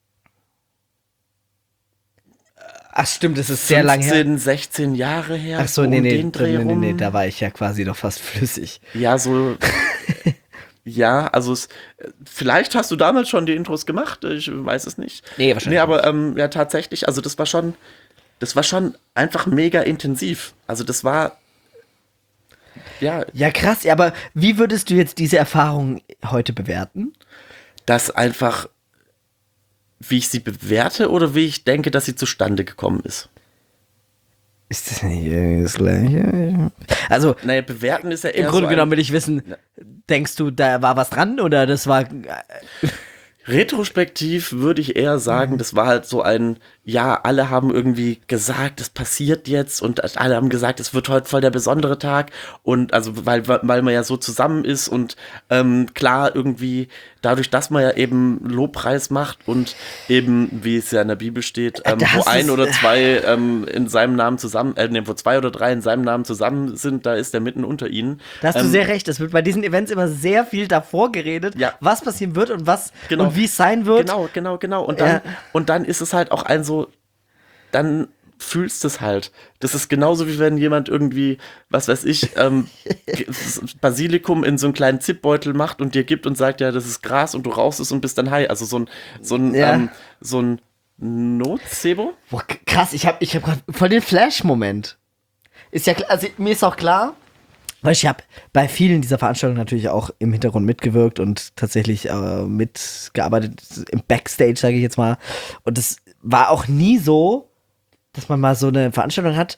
Ach stimmt, das ist sehr lange her. 15, 16 Jahre her. Ach so, nee, da war ich ja quasi noch fast flüssig. Ja, so... Ja, also vielleicht hast du damals schon die Intros gemacht, ich weiß es nicht. Nee, wahrscheinlich. Nee, aber ja, tatsächlich, also das war schon einfach mega intensiv. Also das war, ja. Ja, krass, aber wie würdest du jetzt diese Erfahrung heute bewerten? Das einfach, wie ich sie bewerte oder wie ich denke, dass sie zustande gekommen ist. Ist das nicht das Gleiche? Also, naja, bewerten ist ja eher im Grunde genommen will ich wissen, denkst du, da war was dran oder das war... Retrospektiv würde ich eher sagen, das war halt so ein, ja, alle haben irgendwie gesagt, es passiert jetzt und alle haben gesagt, es wird heute voll der besondere Tag und also, weil man ja so zusammen ist und klar irgendwie dadurch, dass man ja eben Lobpreis macht und eben, wie es ja in der Bibel steht, wo ein oder zwei in seinem Namen zusammen, wo 2 oder 3 in seinem Namen zusammen sind, da ist er mitten unter ihnen. Da hast du sehr recht, es wird bei diesen Events immer sehr viel davor geredet, ja, was passieren wird und was und wie es sein wird. Genau. Und dann ist es halt auch ein so, dann fühlst du es halt. Das ist genauso wie wenn jemand irgendwie, was weiß ich, Basilikum in so einen kleinen Zipbeutel macht und dir gibt und sagt, ja, das ist Gras und du rauchst es und bist dann high. Also so ein Nocebo. Boah, krass, ich hab gerade voll den Flash-Moment. Ist ja klar, also mir ist auch klar, weil ich habe bei vielen dieser Veranstaltungen natürlich auch im Hintergrund mitgewirkt und tatsächlich mitgearbeitet im Backstage, sage ich jetzt mal. Und das war auch nie so, dass man mal so eine Veranstaltung hat,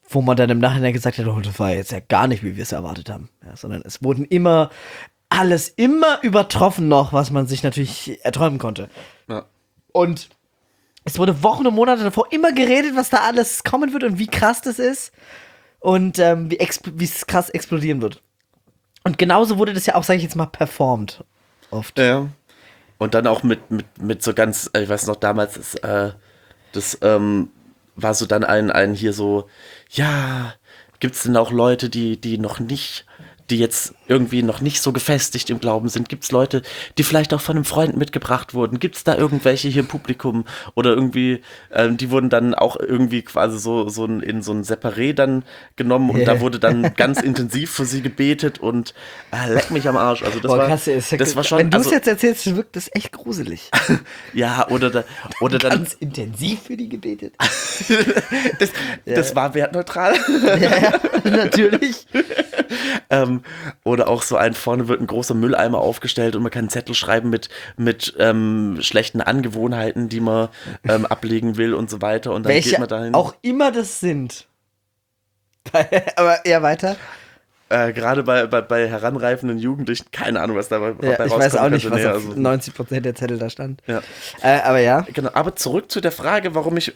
wo man dann im Nachhinein gesagt hat, oh, das war jetzt ja gar nicht, wie wir es erwartet haben. Ja, sondern es wurden immer übertroffen noch, was man sich natürlich erträumen konnte. Ja. Und es wurde Wochen und Monate davor immer geredet, was da alles kommen wird und wie krass das ist und wie es krass explodieren wird. Und genauso wurde das ja auch, sag ich jetzt mal, performt. Oft. Ja. Und dann auch mit so ganz, ich weiß noch, damals das war so dann ein hier so, ja, gibt's denn auch Leute, die jetzt irgendwie noch nicht so gefestigt im Glauben sind? Gibt's Leute, die vielleicht auch von einem Freund mitgebracht wurden? Gibt's da irgendwelche hier im Publikum? Oder irgendwie, die wurden dann auch irgendwie quasi in so ein Separé dann genommen und da wurde dann ganz intensiv für sie gebetet und leck mich am Arsch. Also das war schon. Wenn du es jetzt erzählst, wirkt das echt gruselig. Ja, oder dann. Ganz intensiv für die gebetet. Das war wertneutral. Ja, natürlich. Oder auch so vorne wird ein großer Mülleimer aufgestellt und man kann einen Zettel schreiben mit schlechten Angewohnheiten, die man ablegen will und so weiter. Und dann Welche geht man dahin. Auch immer das sind. Aber eher weiter. Gerade bei heranreifenden Jugendlichen, keine Ahnung, was dabei rauskommt. Ich weiß auch nicht, was auf also 90% der Zettel da stand. Ja. Aber ja. Genau, aber zurück zu der Frage, warum ich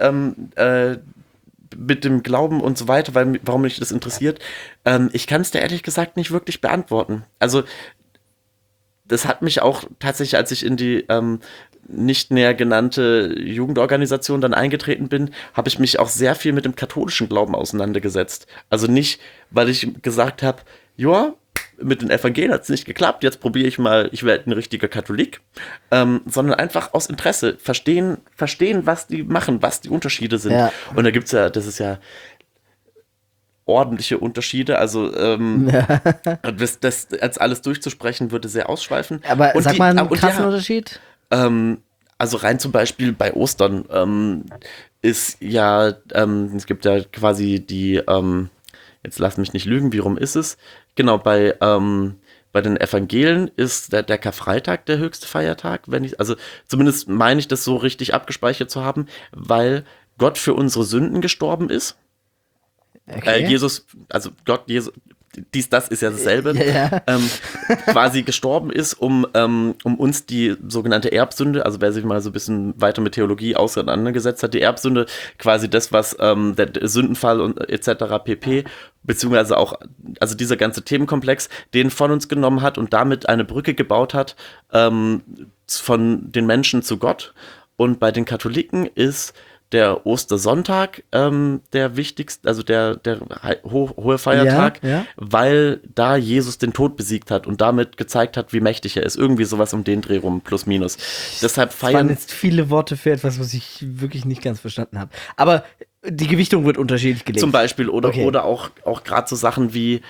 mit dem Glauben und so weiter, warum mich das interessiert. Ich kann es dir ehrlich gesagt nicht wirklich beantworten. Also das hat mich auch tatsächlich, als ich in die nicht näher genannte Jugendorganisation dann eingetreten bin, habe ich mich auch sehr viel mit dem katholischen Glauben auseinandergesetzt. Also nicht, weil ich gesagt habe, ja, mit den Evangelien hat es nicht geklappt, jetzt probiere ich mal, ich werde ein richtiger Katholik, sondern einfach aus Interesse verstehen, was die machen, was die Unterschiede sind. Ja. Und da gibt es ja, das ist ja ordentliche Unterschiede, also das als alles durchzusprechen, würde sehr ausschweifen. Aber sag mal einen krassen Unterschied? Also rein zum Beispiel bei Ostern ist ja, es gibt ja quasi die, jetzt lass mich nicht lügen, wie rum ist es? Genau, bei den Evangelien ist der Karfreitag der höchste Feiertag, also zumindest meine ich das so richtig abgespeichert zu haben, weil Gott für unsere Sünden gestorben ist. Okay. Jesus, das ist ja dasselbe, quasi gestorben ist, um uns die sogenannte Erbsünde, also wer sich mal so ein bisschen weiter mit Theologie auseinandergesetzt hat, die Erbsünde, quasi das, was der Sündenfall und etc. pp., beziehungsweise auch, also dieser ganze Themenkomplex, den von uns genommen hat und damit eine Brücke gebaut hat von den Menschen zu Gott. Und bei den Katholiken ist der Ostersonntag der wichtigste, also der hohe Feiertag, weil da Jesus den Tod besiegt hat und damit gezeigt hat, wie mächtig er ist. Irgendwie sowas um den Dreh rum, plus minus. Deshalb feiern. Das waren jetzt viele Worte für etwas, was ich wirklich nicht ganz verstanden habe. Aber die Gewichtung wird unterschiedlich gelegt. Zum Beispiel, oder auch gerade so Sachen wie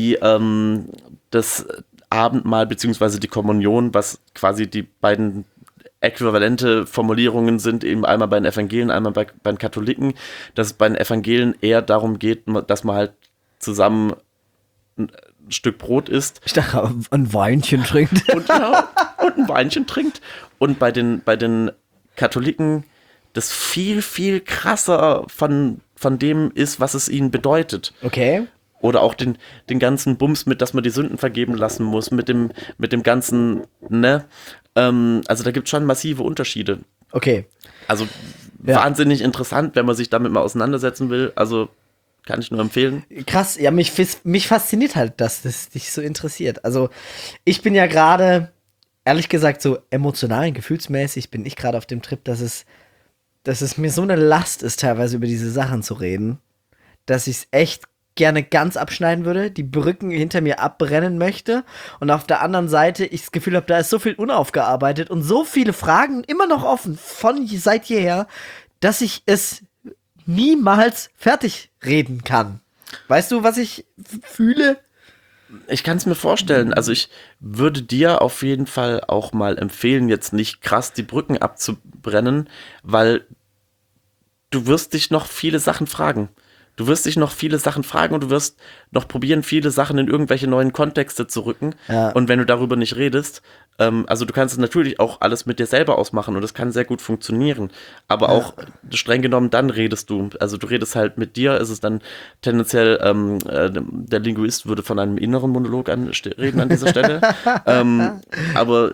das Abendmahl beziehungsweise die Kommunion, was quasi die beiden äquivalente Formulierungen sind, eben einmal bei den Evangelien, einmal bei den Katholiken, dass es bei den Evangelien eher darum geht, dass man halt zusammen ein Stück Brot isst. Ich dachte, ein Weinchen trinkt. Und ein Weinchen trinkt. Und bei den Katholiken das viel, viel krasser von dem ist, was es ihnen bedeutet. Okay. Oder auch den ganzen Bums mit, dass man die Sünden vergeben lassen muss, mit dem ganzen, ne? Also da gibt es schon massive Unterschiede. Okay. Also wahnsinnig interessant, wenn man sich damit mal auseinandersetzen will. Also kann ich nur empfehlen. Krass, ja, mich fasziniert halt, dass das dich so interessiert. Also ich bin ja gerade, ehrlich gesagt, so emotional, gefühlsmäßig bin ich gerade auf dem Trip, dass es mir so eine Last ist, teilweise über diese Sachen zu reden, dass ich es echt gerne ganz abschneiden würde, die Brücken hinter mir abbrennen möchte und auf der anderen Seite ich das Gefühl habe, da ist so viel unaufgearbeitet und so viele Fragen immer noch offen seit jeher, dass ich es niemals fertig reden kann. Weißt du, was ich fühle? Ich kann es mir vorstellen. Also ich würde dir auf jeden Fall auch mal empfehlen, jetzt nicht krass die Brücken abzubrennen, weil du wirst dich noch viele Sachen fragen. Du wirst dich noch viele Sachen fragen und du wirst noch probieren, viele Sachen in irgendwelche neuen Kontexte zu rücken. Ja. Und wenn du darüber nicht redest, also du kannst es natürlich auch alles mit dir selber ausmachen und das kann sehr gut funktionieren. Aber auch streng genommen, dann redest du. Also du redest halt mit dir, ist es dann tendenziell, der Linguist würde von einem inneren Monolog reden an dieser Stelle. Aber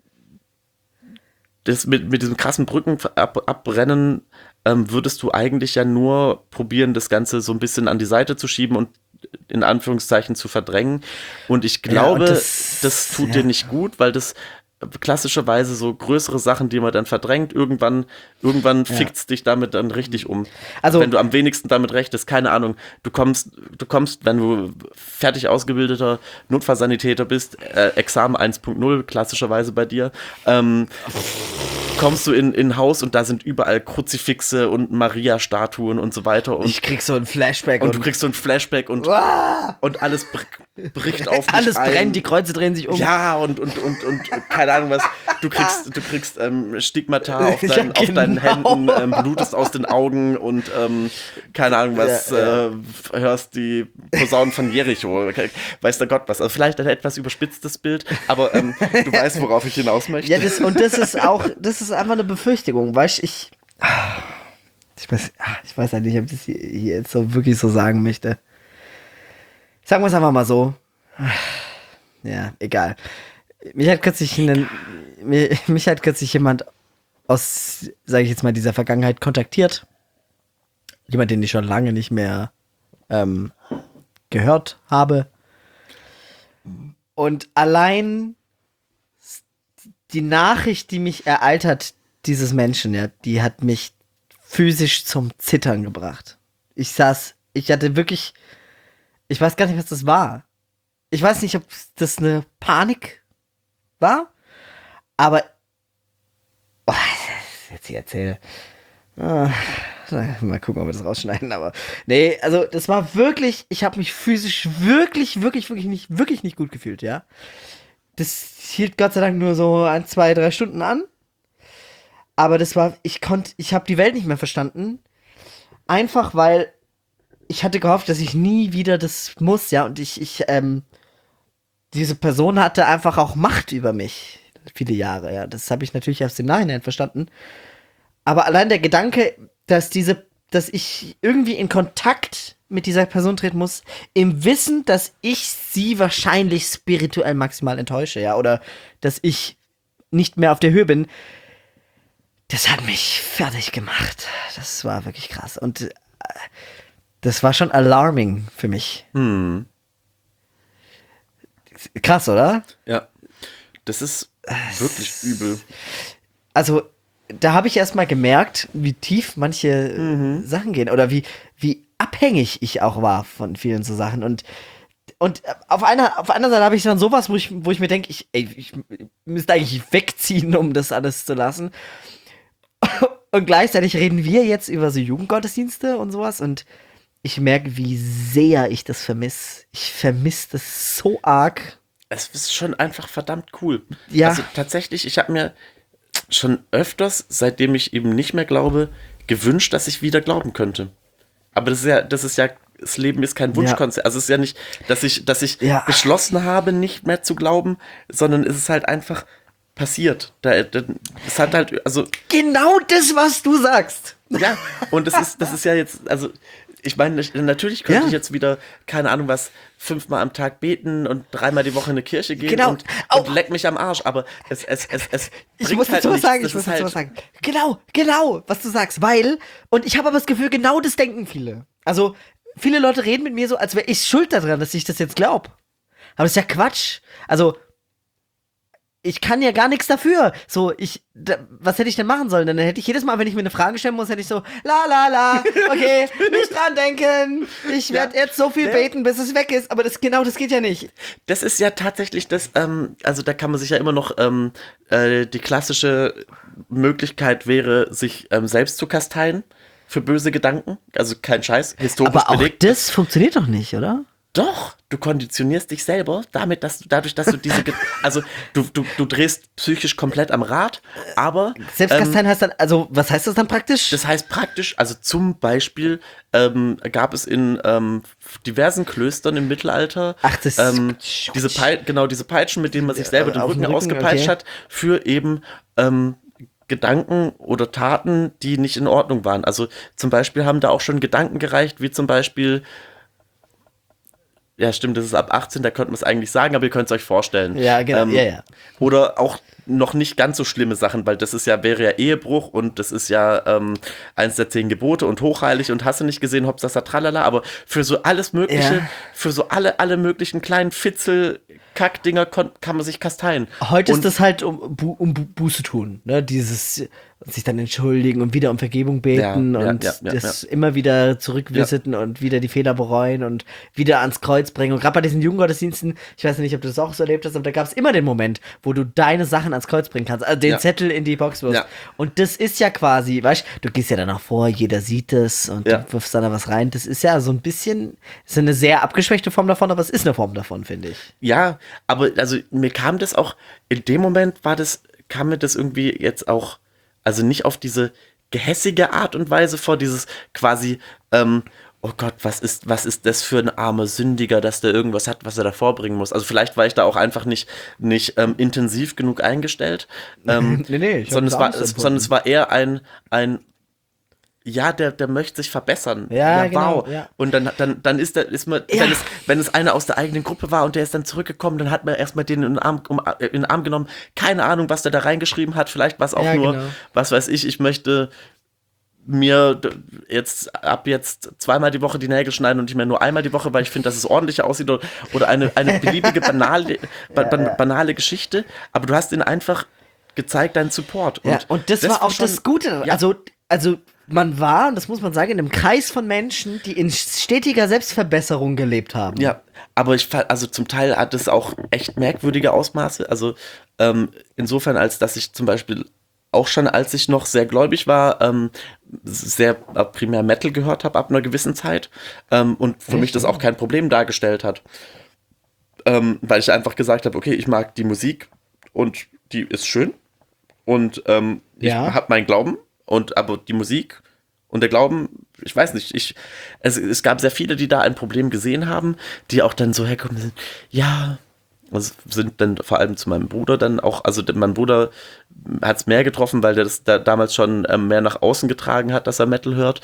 das mit diesem krassen Brücken abbrennen, würdest du eigentlich ja nur probieren, das Ganze so ein bisschen an die Seite zu schieben und in Anführungszeichen zu verdrängen. Und ich glaube, das tut dir nicht gut, weil das klassischerweise so größere Sachen, die man dann verdrängt, irgendwann fickt's dich damit dann richtig um. Also, wenn du am wenigsten damit rechnest, keine Ahnung, du kommst, wenn du fertig ausgebildeter Notfallsanitäter bist, Examen 1.0, klassischerweise bei dir, kommst du in ein Haus und da sind überall Kruzifixe und Maria-Statuen und so weiter. Und ich krieg so ein Flashback. Und du kriegst so ein Flashback und alles bricht auf dich alles ein. brennt, die Kreuze drehen sich um. Ja, und keine Ahnung was. Du kriegst Stigmata auf deinen Händen, blutest aus den Augen und keine Ahnung was, hörst die Posaunen von Jericho. Weiß der Gott was. Also vielleicht ein etwas überspitztes Bild, aber du weißt, worauf ich hinaus möchte. Ja, das ist einfach eine Befürchtung, weißt du, ich weiß ja nicht, ob ich das hier jetzt so wirklich so sagen möchte. Sagen wir es einfach mal so. Ja, egal. Mich hat kürzlich jemand aus, sage ich jetzt mal, dieser Vergangenheit kontaktiert. Jemand, den ich schon lange nicht mehr gehört habe. Und allein die Nachricht, die mich ereilt hat, dieses Menschen, ja, die hat mich physisch zum Zittern gebracht. Ich hatte wirklich, ich weiß gar nicht, was das war. Ich weiß nicht, ob das eine Panik war, aber jetzt hier erzähle. Mal gucken, ob wir das rausschneiden, aber nee, also das war wirklich, ich habe mich physisch wirklich nicht gut gefühlt, ja. Das hielt Gott sei Dank nur so 1, 2, 3 Stunden an. Aber das war, ich habe die Welt nicht mehr verstanden. Einfach weil ich hatte gehofft, dass ich nie wieder das muss, ja. Und diese Person hatte einfach auch Macht über mich. Viele Jahre, ja. Das habe ich natürlich erst im Nachhinein verstanden. Aber allein der Gedanke, dass ich irgendwie in Kontakt mit dieser Person treten muss, im Wissen, dass ich sie wahrscheinlich spirituell maximal enttäusche, ja, oder dass ich nicht mehr auf der Höhe bin, das hat mich fertig gemacht. Das war wirklich krass. Und das war schon alarming für mich. Krass, oder? Ja, das ist wirklich übel. Also, da habe ich erst mal gemerkt, wie tief manche Sachen gehen oder wie abhängig ich auch war von vielen so Sachen. Und auf einer Seite habe ich dann sowas, wo ich mir denke, ich müsste eigentlich wegziehen, um das alles zu lassen. Und gleichzeitig reden wir jetzt über so Jugendgottesdienste und sowas und ich merke, wie sehr ich das vermisse. Ich vermisse das so arg. Es ist schon einfach verdammt cool. Ja. Also tatsächlich, ich habe mir schon öfters, seitdem ich eben nicht mehr glaube, gewünscht, dass ich wieder glauben könnte. Aber das Leben ist kein Wunschkonzert. Also es ist ja nicht, dass ich beschlossen habe, nicht mehr zu glauben, sondern es ist halt einfach passiert. Es hat halt, also genau das, was du sagst. Ja, und das ist ja jetzt, also ich meine, natürlich könnte ich jetzt wieder, keine Ahnung was, 5-mal am Tag beten und 3-mal die Woche in eine Kirche gehen und leck mich am Arsch, aber es ich muss dazu was sagen. Genau, was du sagst, weil, und ich habe aber das Gefühl, genau das denken viele. Also, viele Leute reden mit mir so, als wäre ich schuld daran, dass ich das jetzt glaube. Aber das ist ja Quatsch. Also, ich kann ja gar nichts dafür. So, was hätte ich denn machen sollen? Dann hätte ich jedes Mal, wenn ich mir eine Frage stellen muss, hätte ich so, okay, nicht dran denken. Ich werde jetzt so viel beten, bis es weg ist. Aber das geht ja nicht. Das ist ja tatsächlich das, also da kann man sich ja immer noch, die klassische Möglichkeit wäre, sich selbst zu kasteien für böse Gedanken. Also kein Scheiß, historisch aber auch belegt. das funktioniert doch nicht, oder? Doch, du konditionierst dich selber dadurch, dass du also du drehst psychisch komplett am Rad, aber Selbstkasteien heißt dann, also was heißt das dann praktisch? das heißt praktisch, also zum Beispiel gab es in diversen Klöstern im Mittelalter diese Peitschen, mit denen man sich selber den Rücken ausgepeitscht hat, für eben Gedanken oder Taten, die nicht in Ordnung waren. Also zum Beispiel haben da auch schon Gedanken gereicht, wie zum Beispiel, ja stimmt, das ist ab 18, da könnte man es eigentlich sagen, aber ihr könnt es euch vorstellen. Ja, genau, ja. Oder auch noch nicht ganz so schlimme Sachen, weil wäre ja Ehebruch und das ist ja eins der 10 Gebote und hochheilig und hast du nicht gesehen, Hopsasa tralala, aber für so alles Mögliche, für so alle möglichen kleinen Kackdinger kann man sich kasteien. Heute ist das halt um Buße tun, ne? Dieses sich dann entschuldigen und wieder um Vergebung beten immer wieder zurückvisiten und wieder die Fehler bereuen und wieder ans Kreuz bringen. Und gerade bei diesen Jugendgottesdiensten, ich weiß nicht, ob du das auch so erlebt hast, aber da gab es immer den Moment, wo du deine Sachen ans Kreuz bringen kannst, also den Zettel in die Box wirfst. Ja. Und das ist ja quasi, weißt du, gehst ja danach vor, jeder sieht es und du wirfst dann da was rein. Das ist ja so ein bisschen, ist eine sehr abgeschwächte Form davon, aber es ist eine Form davon, finde ich. Ja, aber also mir kam das auch, in dem Moment kam mir das irgendwie jetzt auch, also nicht auf diese gehässige Art und Weise vor, dieses quasi, oh Gott, was ist das für ein armer Sündiger, dass der irgendwas hat, was er da vorbringen muss. Also vielleicht war ich da auch einfach nicht intensiv genug eingestellt. Nee, sondern es war eher ein ja, der möchte sich verbessern. Ja, genau. Wow. Ja. Und dann ist man, wenn es einer aus der eigenen Gruppe war und der ist dann zurückgekommen, dann hat man erstmal den in den Arm genommen. Keine Ahnung, was der da reingeschrieben hat. Vielleicht war es auch nur, genau. Was weiß ich möchte mir ab jetzt 2-mal die Woche die Nägel schneiden und nicht mehr nur einmal die Woche, weil ich finde, dass es ordentlicher aussieht oder eine beliebige banale Geschichte. Aber du hast ihnen einfach gezeigt, deinen Support. Und das war auch schon das Gute. Ja. Also man war, das muss man sagen, in einem Kreis von Menschen, die in stetiger Selbstverbesserung gelebt haben. Ja, aber also zum Teil hat es auch echt merkwürdige Ausmaße. Also insofern, als dass ich zum Beispiel auch schon, als ich noch sehr gläubig war, sehr primär Metal gehört habe ab einer gewissen Zeit und für mich das auch kein Problem dargestellt hat. Weil ich einfach gesagt habe, okay, ich mag die Musik und die ist schön und ich habe meinen Glauben. Aber die Musik und der Glauben, ich weiß nicht, es gab sehr viele, die da ein Problem gesehen haben, die auch dann so herkommen sind, also sind dann vor allem zu meinem Bruder dann auch, also mein Bruder hat es mehr getroffen, weil der das da damals schon mehr nach außen getragen hat, dass er Metal hört.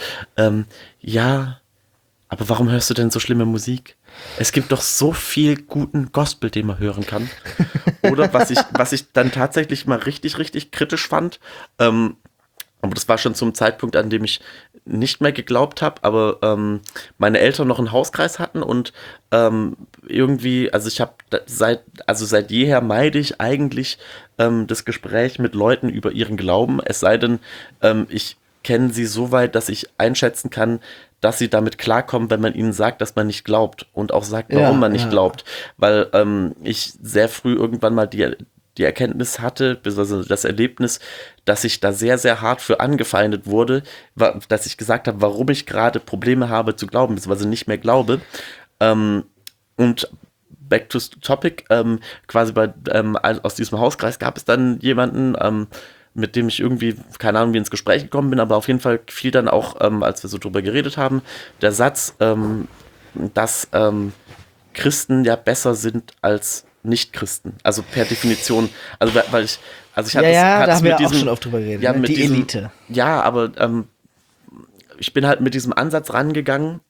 Aber warum hörst du denn so schlimme Musik? Es gibt doch so viel guten Gospel, den man hören kann. Oder was ich dann tatsächlich mal richtig, richtig kritisch fand, aber das war schon zum Zeitpunkt, an dem ich nicht mehr geglaubt habe, aber meine Eltern noch einen Hauskreis hatten und irgendwie, also ich habe seit jeher meide ich eigentlich das Gespräch mit Leuten über ihren Glauben, es sei denn, ich kenne sie so weit, dass ich einschätzen kann, dass sie damit klarkommen, wenn man ihnen sagt, dass man nicht glaubt und auch sagt, warum man nicht glaubt, weil ich sehr früh irgendwann mal die Erkenntnis hatte, also das Erlebnis, dass ich da sehr, sehr hart für angefeindet wurde, dass ich gesagt habe, warum ich gerade Probleme habe zu glauben, beziehungsweise nicht mehr glaube. Und back to topic, quasi aus diesem Hauskreis gab es dann jemanden, mit dem ich irgendwie, keine Ahnung, wie ins Gespräch gekommen bin, aber auf jeden Fall fiel dann auch, als wir so drüber geredet haben, der Satz, dass Christen ja besser sind als Nicht-Christen, also per Definition, also weil ich hatte da haben wir auch schon oft drüber geredet, ja, ne? Die Elite. Ja, aber ich bin halt mit diesem Ansatz rangegangen,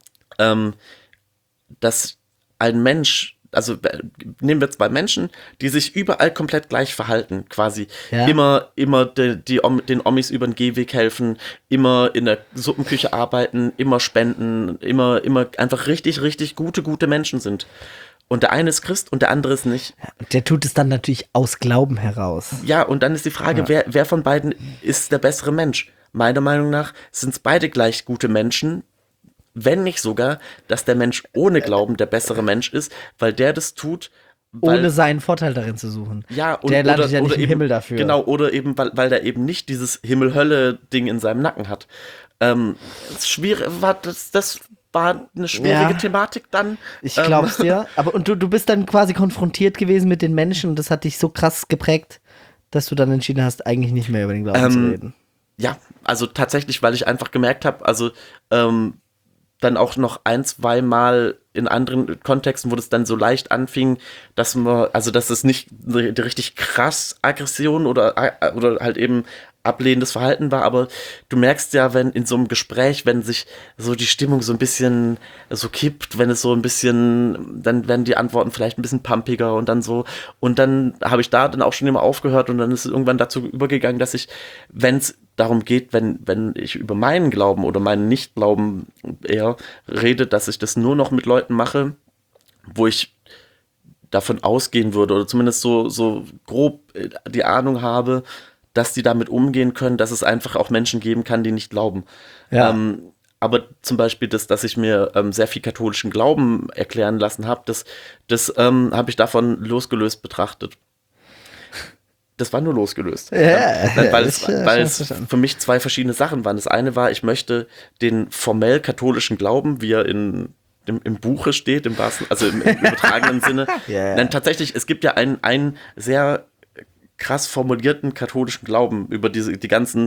dass ein Mensch, also nehmen wir 2 Menschen, die sich überall komplett gleich verhalten, quasi immer den Omis über den Gehweg helfen, immer in der Suppenküche arbeiten, immer spenden, immer einfach richtig, richtig gute Menschen sind. Und der eine ist Christ und der andere ist nicht. Der tut es dann natürlich aus Glauben heraus. Ja, und dann ist die Frage, wer von beiden ist der bessere Mensch? Meiner Meinung nach sind es beide gleich gute Menschen, wenn nicht sogar, dass der Mensch ohne Glauben der bessere Mensch ist, weil der das tut, ohne seinen Vorteil darin zu suchen. Ja, und der landet ja nicht im Himmel dafür. Genau, oder eben, weil der eben nicht dieses Himmel-Hölle-Ding in seinem Nacken hat. Schwierig war das war eine schwierige Ja. Thematik dann. Ich glaub's dir. Aber und du bist dann quasi konfrontiert gewesen mit den Menschen und das hat dich so krass geprägt, dass du dann entschieden hast, eigentlich nicht mehr über den Glauben zu reden. Ja, also tatsächlich, weil ich einfach gemerkt habe, also dann auch noch ein, zwei Mal in anderen Kontexten, wo das dann so leicht anfing, dass es nicht die richtig krass Aggression oder halt eben ablehnendes Verhalten war, aber du merkst ja, wenn in so einem Gespräch, wenn sich so die Stimmung so ein bisschen so kippt, wenn es so ein bisschen, dann werden die Antworten vielleicht ein bisschen pumpiger und dann so, und dann habe ich da dann auch schon immer aufgehört und dann ist es irgendwann dazu übergegangen, dass ich, wenn es darum geht, wenn ich über meinen Glauben oder meinen Nichtglauben eher rede, dass ich das nur noch mit Leuten mache, wo ich davon ausgehen würde oder zumindest so grob die Ahnung habe, dass die damit umgehen können, dass es einfach auch Menschen geben kann, die nicht glauben. Ja. Aber zum Beispiel dass ich mir sehr viel katholischen Glauben erklären lassen habe, das habe ich davon losgelöst betrachtet. Das war nur losgelöst. Weil es für mich zwei verschiedene Sachen waren. Das eine war, ich möchte den formell katholischen Glauben, wie er im Buche steht, also im übertragenen Sinne. Yeah. Denn tatsächlich, es gibt ja einen sehr krass formulierten katholischen Glauben über die ganzen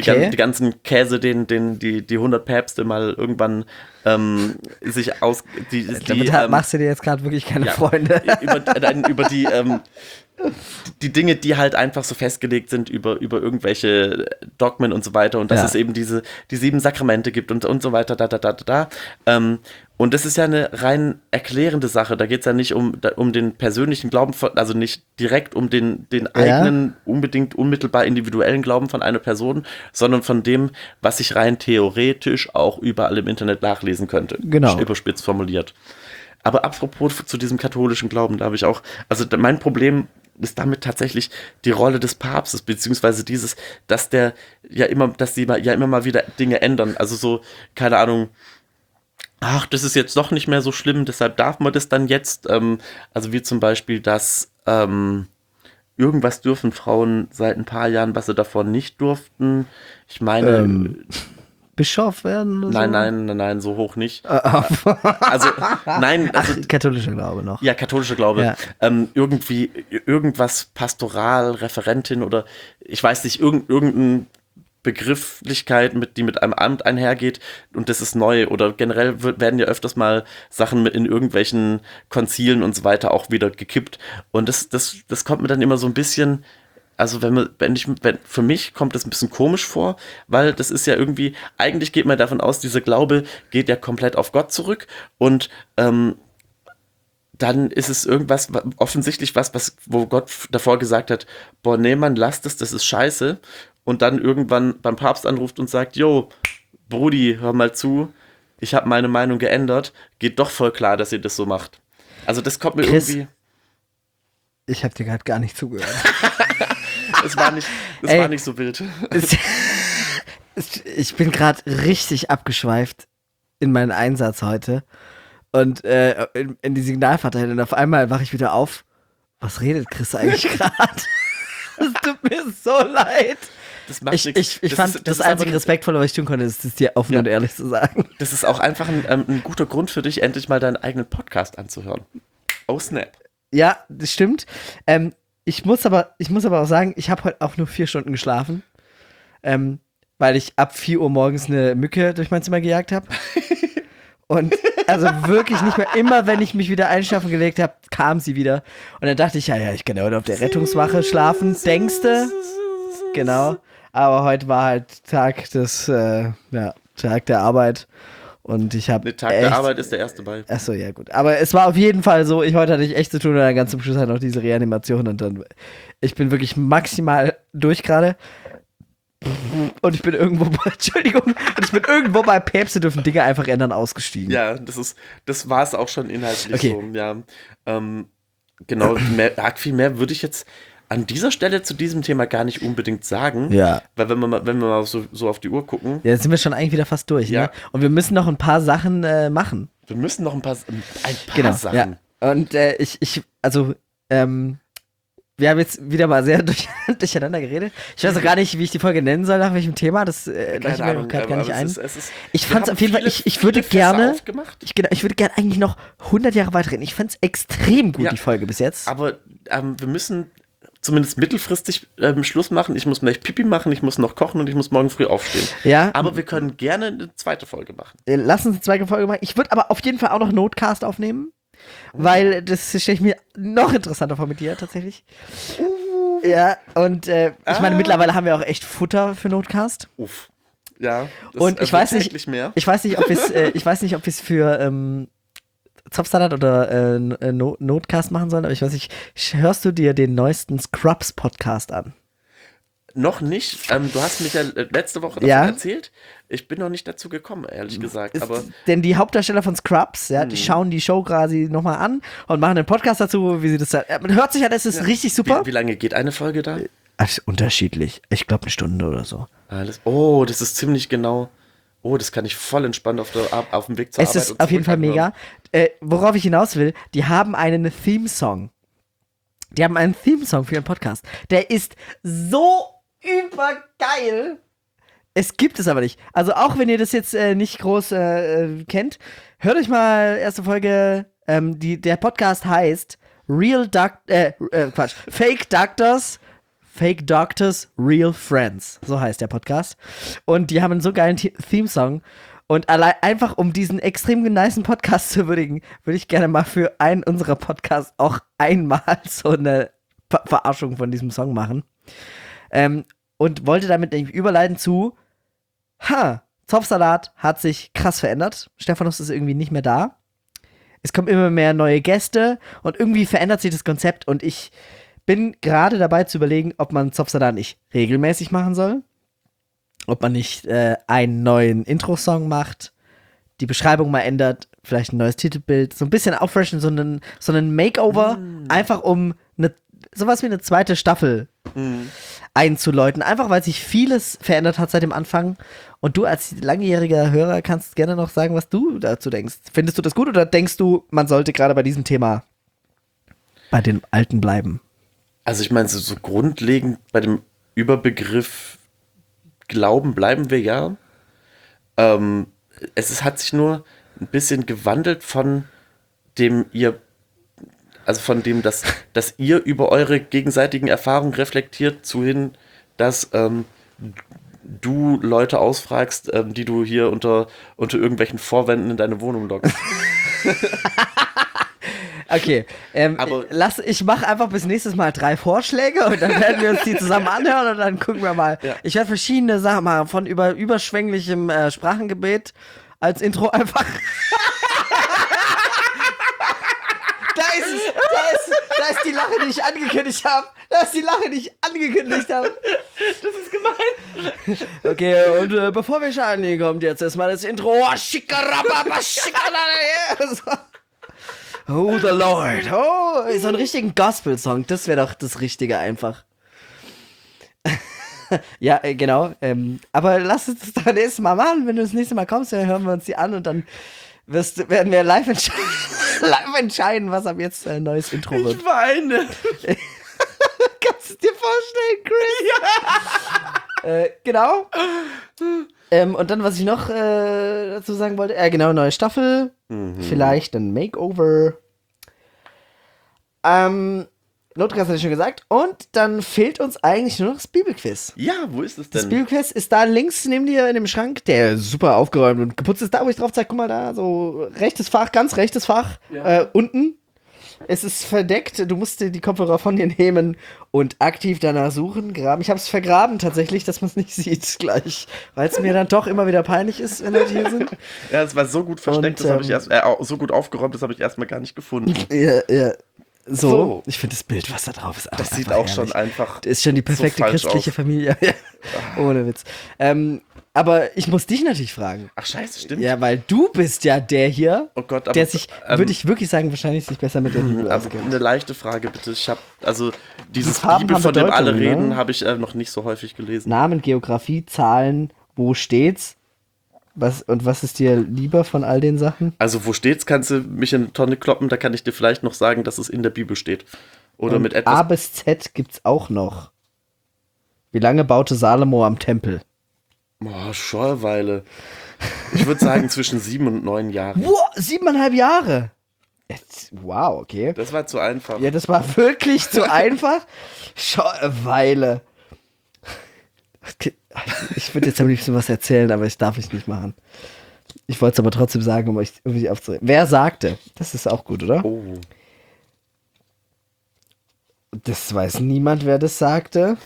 Käse, die 100 Päpste mal irgendwann sich aus... Damit machst du dir jetzt gerade wirklich keine Freunde. Über die Dinge, die halt einfach so festgelegt sind über irgendwelche Dogmen und so weiter und dass es eben die 7 Sakramente gibt und so weiter, und das ist ja eine rein erklärende Sache. Da geht es ja nicht um den persönlichen Glauben, also nicht direkt um den eigenen, unbedingt unmittelbar individuellen Glauben von einer Person, sondern von dem, was ich rein theoretisch auch überall im Internet nachlesen könnte. Genau. Überspitzt formuliert. Aber apropos zu diesem katholischen Glauben, da habe ich auch, also mein Problem ist damit tatsächlich die Rolle des Papstes, beziehungsweise dass die ja immer mal wieder Dinge ändern. Also so, keine Ahnung, ach, das ist jetzt doch nicht mehr so schlimm, deshalb darf man das dann jetzt, also wie zum Beispiel, dass irgendwas dürfen Frauen seit ein paar Jahren, was sie davor nicht durften. Ich meine... Bischof werden oder Nein, so hoch nicht. Also, nein. Also, katholischer Glaube noch. Ja, katholischer Glaube. Ja. Irgendwie irgendwas Pastoral, Referentin oder ich weiß nicht, irgendeine Begrifflichkeit, die mit einem Amt einhergeht und das ist neu. Oder generell werden ja öfters mal Sachen in irgendwelchen Konzilen und so weiter auch wieder gekippt. Und das kommt mir dann immer so ein bisschen... Also für mich kommt das ein bisschen komisch vor, weil das ist ja irgendwie, eigentlich geht man davon aus, dieser Glaube geht ja komplett auf Gott zurück und dann ist es irgendwas, offensichtlich wo Gott davor gesagt hat, boah, nee, Mann, lasst das ist scheiße und dann irgendwann beim Papst anruft und sagt, jo, Brudi, hör mal zu, ich habe meine Meinung geändert, geht doch voll klar, dass ihr das so macht. Also das kommt mir Chris, irgendwie... Ich habe dir gerade gar nicht zugehört. Das war nicht so wild. Ich bin gerade richtig abgeschweift in meinen Einsatz heute und in die Signalverteilung und auf einmal wache ich wieder auf. Was redet Chris eigentlich gerade? Es tut mir so leid. Das macht ich fand das einzige Respektvolle, was ich tun konnte, ist es dir offen und ehrlich zu sagen. Das ist auch einfach ein guter Grund für dich, endlich mal deinen eigenen Podcast anzuhören. Oh, snap. Ja, das stimmt. Ich muss aber auch sagen, ich habe heute auch nur 4 Stunden geschlafen, weil ich ab 4 Uhr morgens eine Mücke durch mein Zimmer gejagt habe. Und also wirklich nicht mehr, immer wenn ich mich wieder einschlafen gelegt habe, kam sie wieder. Und dann dachte ich, ja, ich kann ja heute auf der Rettungswache schlafen, denkste. Genau. Aber heute war halt Tag der Arbeit. Und ich habe Tag der Arbeit ist der erste Ball. Achso, ja gut. Aber es war auf jeden Fall so, heute hatte ich echt zu tun und dann ganz zum Schluss halt noch diese Reanimation und dann, ich bin wirklich maximal durch gerade. Und ich bin irgendwo bei Päpste dürfen Dinge einfach ändern ausgestiegen. Ja, das war es auch schon inhaltlich okay. So. Ja, genau, viel mehr würde ich jetzt an dieser Stelle zu diesem Thema gar nicht unbedingt sagen. Ja. Weil wenn wir mal so auf die Uhr gucken. Ja, jetzt sind wir schon eigentlich wieder fast durch. Ja. Ne? Und wir müssen noch ein paar Sachen machen. Wir müssen noch ein paar genau, Sachen. Ja. Und wir haben jetzt wieder mal sehr durcheinander geredet. Ich weiß auch gar nicht, wie ich die Folge nennen soll, nach welchem Thema. Das leuchtet mir gerade gar nicht ein. Ich fand es auf jeden Fall, ich würde gerne, ich würde gerne eigentlich noch 100 Jahre weiterreden. Ich fand es extrem gut, die Folge bis jetzt. Aber wir müssen zumindest mittelfristig Schluss machen. Ich muss gleich Pipi machen, ich muss noch kochen und ich muss morgen früh aufstehen. Ja. Aber wir können gerne eine zweite Folge machen. Lass uns eine zweite Folge machen. Ich würde aber auf jeden Fall auch noch Notcast aufnehmen. Weil das stelle ich mir noch interessanter vor mit dir tatsächlich. Ja, und ich meine, mittlerweile haben wir auch echt Futter für Notcast. Uff. Ja. Und ich weiß nicht, ob wir es für Zopfsalat oder Notcast machen sollen, aber ich weiß nicht, hörst du dir den neuesten Scrubs-Podcast an? Noch nicht. Du hast mich ja letzte Woche davon erzählt. Ich bin noch nicht dazu gekommen, ehrlich gesagt. Denn die Hauptdarsteller von Scrubs, die schauen die Show quasi nochmal an und machen einen Podcast dazu, wie sie das man hört sich an, es ist richtig super. Wie lange geht eine Folge da? Also unterschiedlich. Ich glaube 1 Stunde oder so. Das ist ziemlich genau. Das kann ich voll entspannt auf dem Weg zur Arbeit. Es ist auf jeden Fall mega. Worauf ich hinaus will, die haben einen Theme-Song. Die haben einen Theme-Song für ihren Podcast. Der ist so übergeil. Es gibt es aber nicht. Also auch wenn ihr das jetzt nicht groß kennt, hört euch mal erste Folge. Der Podcast heißt Fake Doctors, Real Friends. So heißt der Podcast. Und die haben einen so geilen Theme-Song. Und allein einfach, um diesen extrem nicen Podcast zu würdigen, würde ich gerne mal für einen unserer Podcasts auch einmal so eine Verarschung von diesem Song machen. Und wollte damit nämlich überleiten zu Zopfsalat hat sich krass verändert. Stephanus ist irgendwie nicht mehr da. Es kommen immer mehr neue Gäste und irgendwie verändert sich das Konzept und ich bin gerade dabei zu überlegen, ob man Zopfsalat nicht regelmäßig machen soll. Ob man nicht einen neuen Intro-Song macht, die Beschreibung mal ändert, vielleicht ein neues Titelbild, so ein bisschen auffreshen, so einen Makeover, einfach um sowas wie eine zweite Staffel einzuläuten. Einfach, weil sich vieles verändert hat seit dem Anfang. Und du als langjähriger Hörer kannst gerne noch sagen, was du dazu denkst. Findest du das gut oder denkst du, man sollte gerade bei diesem Thema bei den Alten bleiben? Also ich meine, so grundlegend bei dem Überbegriff Glauben bleiben wir ja. Hat sich nur ein bisschen gewandelt von dem, dass ihr über eure gegenseitigen Erfahrungen reflektiert, zu hin, dass du Leute ausfragst, die du hier unter irgendwelchen Vorwänden in deine Wohnung lockst. Okay, ich mache einfach bis nächstes Mal 3 Vorschläge und dann werden wir uns die zusammen anhören und dann gucken wir mal. Ja. Ich werde verschiedene Sachen machen, von überschwänglichem Sprachengebet als Intro einfach. Da ist die Lache, die ich angekündigt habe. Das ist gemein. Okay, und bevor wir starten, kommt jetzt erstmal das Intro. Oh, the Lord. Oh, so einen richtigen Gospel-Song. Das wäre doch das Richtige einfach. Ja, genau. Aber lass uns das doch nächstes Mal machen. Wenn du das nächste Mal kommst, dann hören wir uns die an und dann werden wir live entscheiden, was ab jetzt ein neues Intro wird. Ich weine. Kannst du dir vorstellen, Chris? Ja. Genau. Und dann, was ich noch dazu sagen wollte, genau, neue Staffel, vielleicht ein Makeover. Notcast hatte ich schon gesagt. Und dann fehlt uns eigentlich nur noch das Bibelquiz. Ja, wo ist es denn? Das Bibelquiz ist da links neben dir in dem Schrank, der super aufgeräumt und geputzt ist. Da, wo ich drauf zeige, guck mal da, so rechtes Fach, ganz rechtes Fach, unten. Es ist verdeckt, du musst dir die Kopfhörer von dir nehmen und aktiv danach suchen, graben. Ich habe es vergraben tatsächlich, dass man es nicht sieht gleich, weil es mir dann doch immer wieder peinlich ist, wenn Leute hier sind. Ja, es war so gut versteckt, das habe ich so gut aufgeräumt, das habe ich erstmal gar nicht gefunden. Ja. So. Ich finde das Bild, was da drauf ist, das sieht auch herrlich. Schon einfach. Das ist schon die perfekte so christliche Familie. Ohne Witz. Aber ich muss dich natürlich fragen. Ach scheiße, stimmt. Ja, weil du bist ja der hier, oh Gott, aber, der sich, würde ich wirklich sagen, wahrscheinlich sich besser mit der Bibel auskennt. Eine leichte Frage bitte. Ich habe, dieses Bibel, von dem alle reden, habe ich noch nicht so häufig gelesen. Namen, Geografie, Zahlen, wo steht's? Was ist dir lieber von all den Sachen? Also wo steht's, kannst du mich in eine Tonne kloppen, da kann ich dir vielleicht noch sagen, dass es in der Bibel steht. Oder Und mit A etwas. bis Z gibt's auch noch. Wie lange baute Salomo am Tempel? Oh, schon eine Weile. Ich würde sagen zwischen 7 und 9 Jahren. Wow, 7,5 Jahre. Wow, okay. Das war zu einfach. Ja, das war wirklich zu einfach. Schon eine Weile. Okay. Ich würde jetzt am liebsten was erzählen, aber ich darf es nicht machen. Ich wollte es aber trotzdem sagen, um euch irgendwie aufzuregen. Wer sagte? Das ist auch gut, oder? Oh. Das weiß niemand, wer das sagte.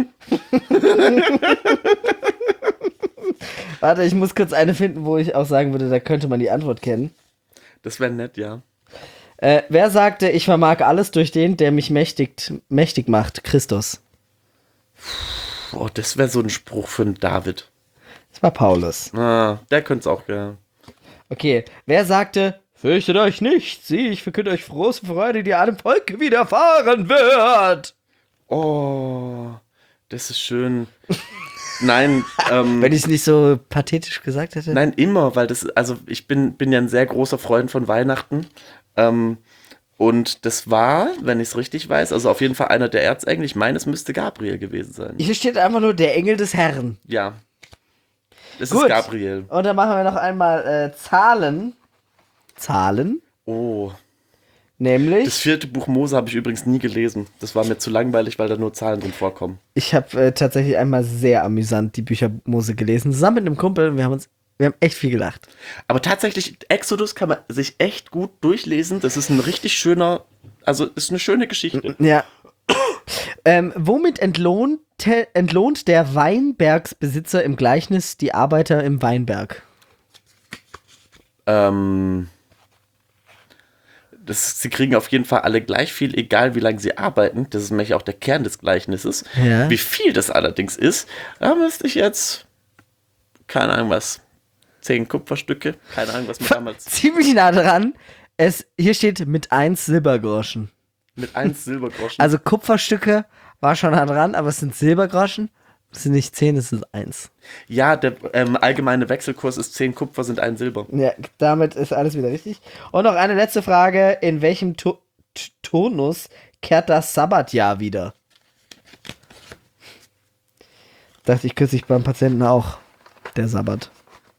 Warte, ich muss kurz eine finden, wo ich auch sagen würde, da könnte man die Antwort kennen. Das wäre nett, ja. Wer sagte, ich vermag alles durch den, der mich mächtig macht? Christus. Oh, das wäre so ein Spruch für einen David. Das war Paulus. Ah, der könnte es auch, ja. Okay, wer sagte, fürchtet euch nicht, sieh, ich verkünde euch große Freude, die allem Volke widerfahren wird. Oh, das ist schön. Nein, Wenn ich es nicht so pathetisch gesagt hätte. nein, immer, weil also ich bin ja ein sehr großer Freund von Weihnachten. Und das war, wenn ich es richtig weiß, also auf jeden Fall einer der Erzengel. Ich meine, es müsste Gabriel gewesen sein. Hier steht einfach nur der Engel des Herrn. Ja. Das Gut. ist Gabriel. Und dann machen wir noch einmal Zahlen. Zahlen. Oh. Nämlich, Das 4. Buch Mose habe ich übrigens nie gelesen. Das war mir zu langweilig, weil da nur Zahlen drin vorkommen. ich habe tatsächlich einmal sehr amüsant die Bücher Mose gelesen, zusammen mit einem Kumpel. Wir haben echt viel gelacht. Aber tatsächlich, Exodus kann man sich echt gut durchlesen. Das ist ein richtig schöner, also ist eine schöne Geschichte. Ja. Womit entlohnt der Weinbergsbesitzer im Gleichnis die Arbeiter im Weinberg? Sie kriegen auf jeden Fall alle gleich viel, egal wie lange sie arbeiten. Das ist nämlich auch der Kern des Gleichnisses. Ja. Wie viel das allerdings ist, da müsste ich jetzt, keine Ahnung was, 10 Kupferstücke, keine Ahnung was man damals, Ziemlich nah dran. Hier steht mit 1 Silbergroschen. mit 1 Silbergroschen. Also Kupferstücke war schon nah dran, aber es sind Silbergroschen. Es sind nicht 10, es sind 1. Ja, der allgemeine Wechselkurs ist 10 Kupfer sind 1 Silber. Ja, damit ist alles wieder richtig. Und noch eine letzte Frage. In welchem Turnus kehrt das Sabbatjahr wieder? Dachte ich kürzlich beim Patienten auch. Der Sabbat.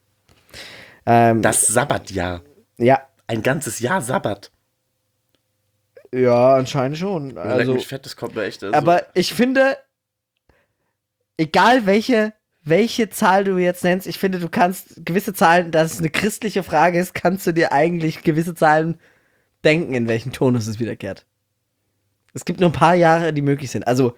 Das Sabbatjahr. Ja. Ein ganzes Jahr Sabbat. Ja, anscheinend schon. Leck Also, mich fett, das kommt mir echt. Also, aber ich finde, egal welche Zahl du jetzt nennst, ich finde, du kannst gewisse Zahlen, dass es eine christliche Frage ist, kannst du dir eigentlich gewisse Zahlen denken, in welchem Tonus es wiederkehrt. Es gibt nur ein paar Jahre, die möglich sind. Also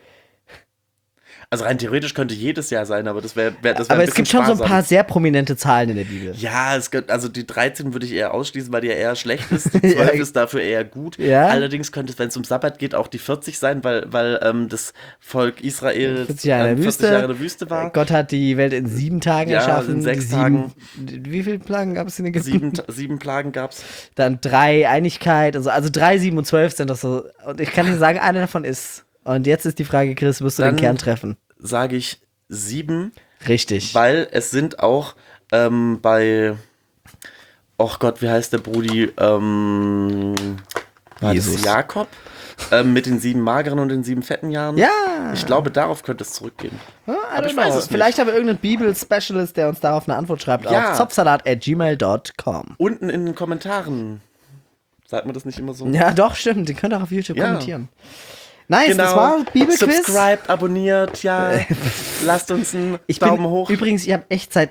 rein theoretisch könnte jedes Jahr sein, aber das wäre aber es gibt schon so ein paar sehr prominente Zahlen in der Bibel. Ja, also die 13 würde ich eher ausschließen, weil die ja eher schlecht ist. Die 12 Ja. ist dafür eher gut. Ja. Allerdings könnte es, wenn es um Sabbat geht, auch die 40 sein, weil das Volk Israel 40 Jahre in der 40 Jahre in der Wüste war. Gott hat die Welt in 7 Tagen Ja, erschaffen. in 6 Sieben- Tagen. Wie viele Plagen gab es in Ägypten? 7 Plagen gab's. Dann 3 Einigkeit und so. Also 3, 7 und 12 sind doch so. Und ich kann dir sagen, eine davon ist. Und jetzt ist die Frage, Chris, wirst du den Dann- Kern treffen? Sage ich 7, Richtig. weil es sind auch bei, oh Gott, wie heißt der Brudi? War Jesus. das Jakob? Mit den 7 mageren und den 7 fetten Jahren? Ja. Ich glaube, darauf könnte es zurückgehen. Aber ich weiß es Vielleicht haben wir irgendeinen Bibel-Specialist, der uns darauf eine Antwort schreibt Ja. auf zopfsalat@gmail.com. Unten in den Kommentaren. Sagt man das nicht immer so? Ja, doch, stimmt. Den könnt ihr auch auf YouTube Ja. kommentieren. Nice, Genau. das war Bibelquiz. Subscribed, abonniert, ja. Lasst uns einen Ich Daumen bin, hoch. Übrigens, ich habe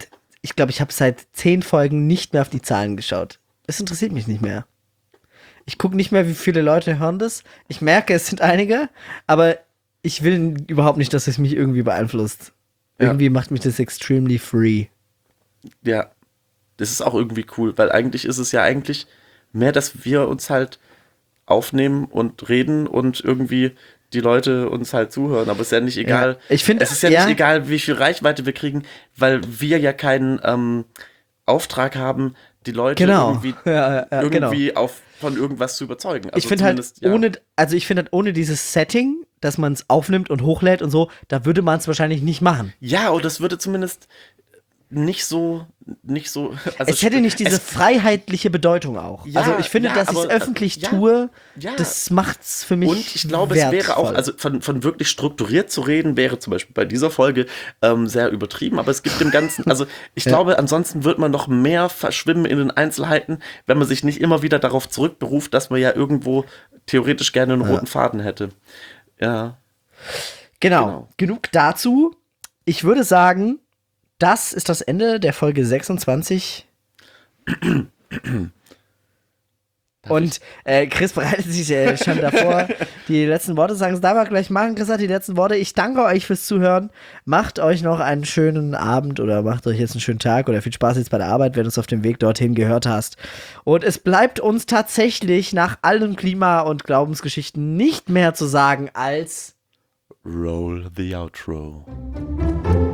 seit 10 Folgen nicht mehr auf die Zahlen geschaut. Es interessiert mich nicht mehr. Ich gucke nicht mehr, wie viele Leute hören das. Ich merke, es sind einige, aber ich will überhaupt nicht, dass es mich irgendwie beeinflusst. Ja. Irgendwie macht mich das extremely free. Ja, das ist auch irgendwie cool, weil eigentlich ist es ja eigentlich mehr, dass wir uns halt aufnehmen und reden und irgendwie die Leute uns halt zuhören, aber es ist ja nicht egal. Ja. Ich finde, es ist ja nicht egal, wie viel Reichweite wir kriegen, weil wir ja keinen Auftrag haben, die Leute Genau. irgendwie von irgendwas zu überzeugen. Also Ich finde halt, zumindest, ohne dieses Setting, dass man es aufnimmt und hochlädt und so, da würde man es wahrscheinlich nicht machen. ja, und das würde zumindest nicht so, also es hätte nicht diese freiheitliche Bedeutung auch. Ja, also ich finde, ja, dass ich es aber, öffentlich ja, tue, ja. das macht's für mich Und ich glaube, es wäre auch, wertvoll. also von wirklich strukturiert zu reden, wäre zum Beispiel bei dieser Folge sehr übertrieben, aber es gibt dem Ganzen, also ich glaube, ansonsten wird man noch mehr verschwimmen in den Einzelheiten, wenn man sich nicht immer wieder darauf zurückberuft, dass man ja irgendwo theoretisch gerne einen roten Faden hätte. Ja. Genau. Genug dazu. Ich würde sagen, das ist das Ende der Folge 26. Und Chris bereitet sich schon davor, die letzten Worte zu sagen. Das darf er gleich machen. Chris hat die letzten Worte. Ich danke euch fürs Zuhören. Macht euch noch einen schönen Abend oder macht euch jetzt einen schönen Tag oder viel Spaß jetzt bei der Arbeit, wenn du es auf dem Weg dorthin gehört hast. Und es bleibt uns tatsächlich nach allen Klima- und Glaubensgeschichten nicht mehr zu sagen als Roll the outro.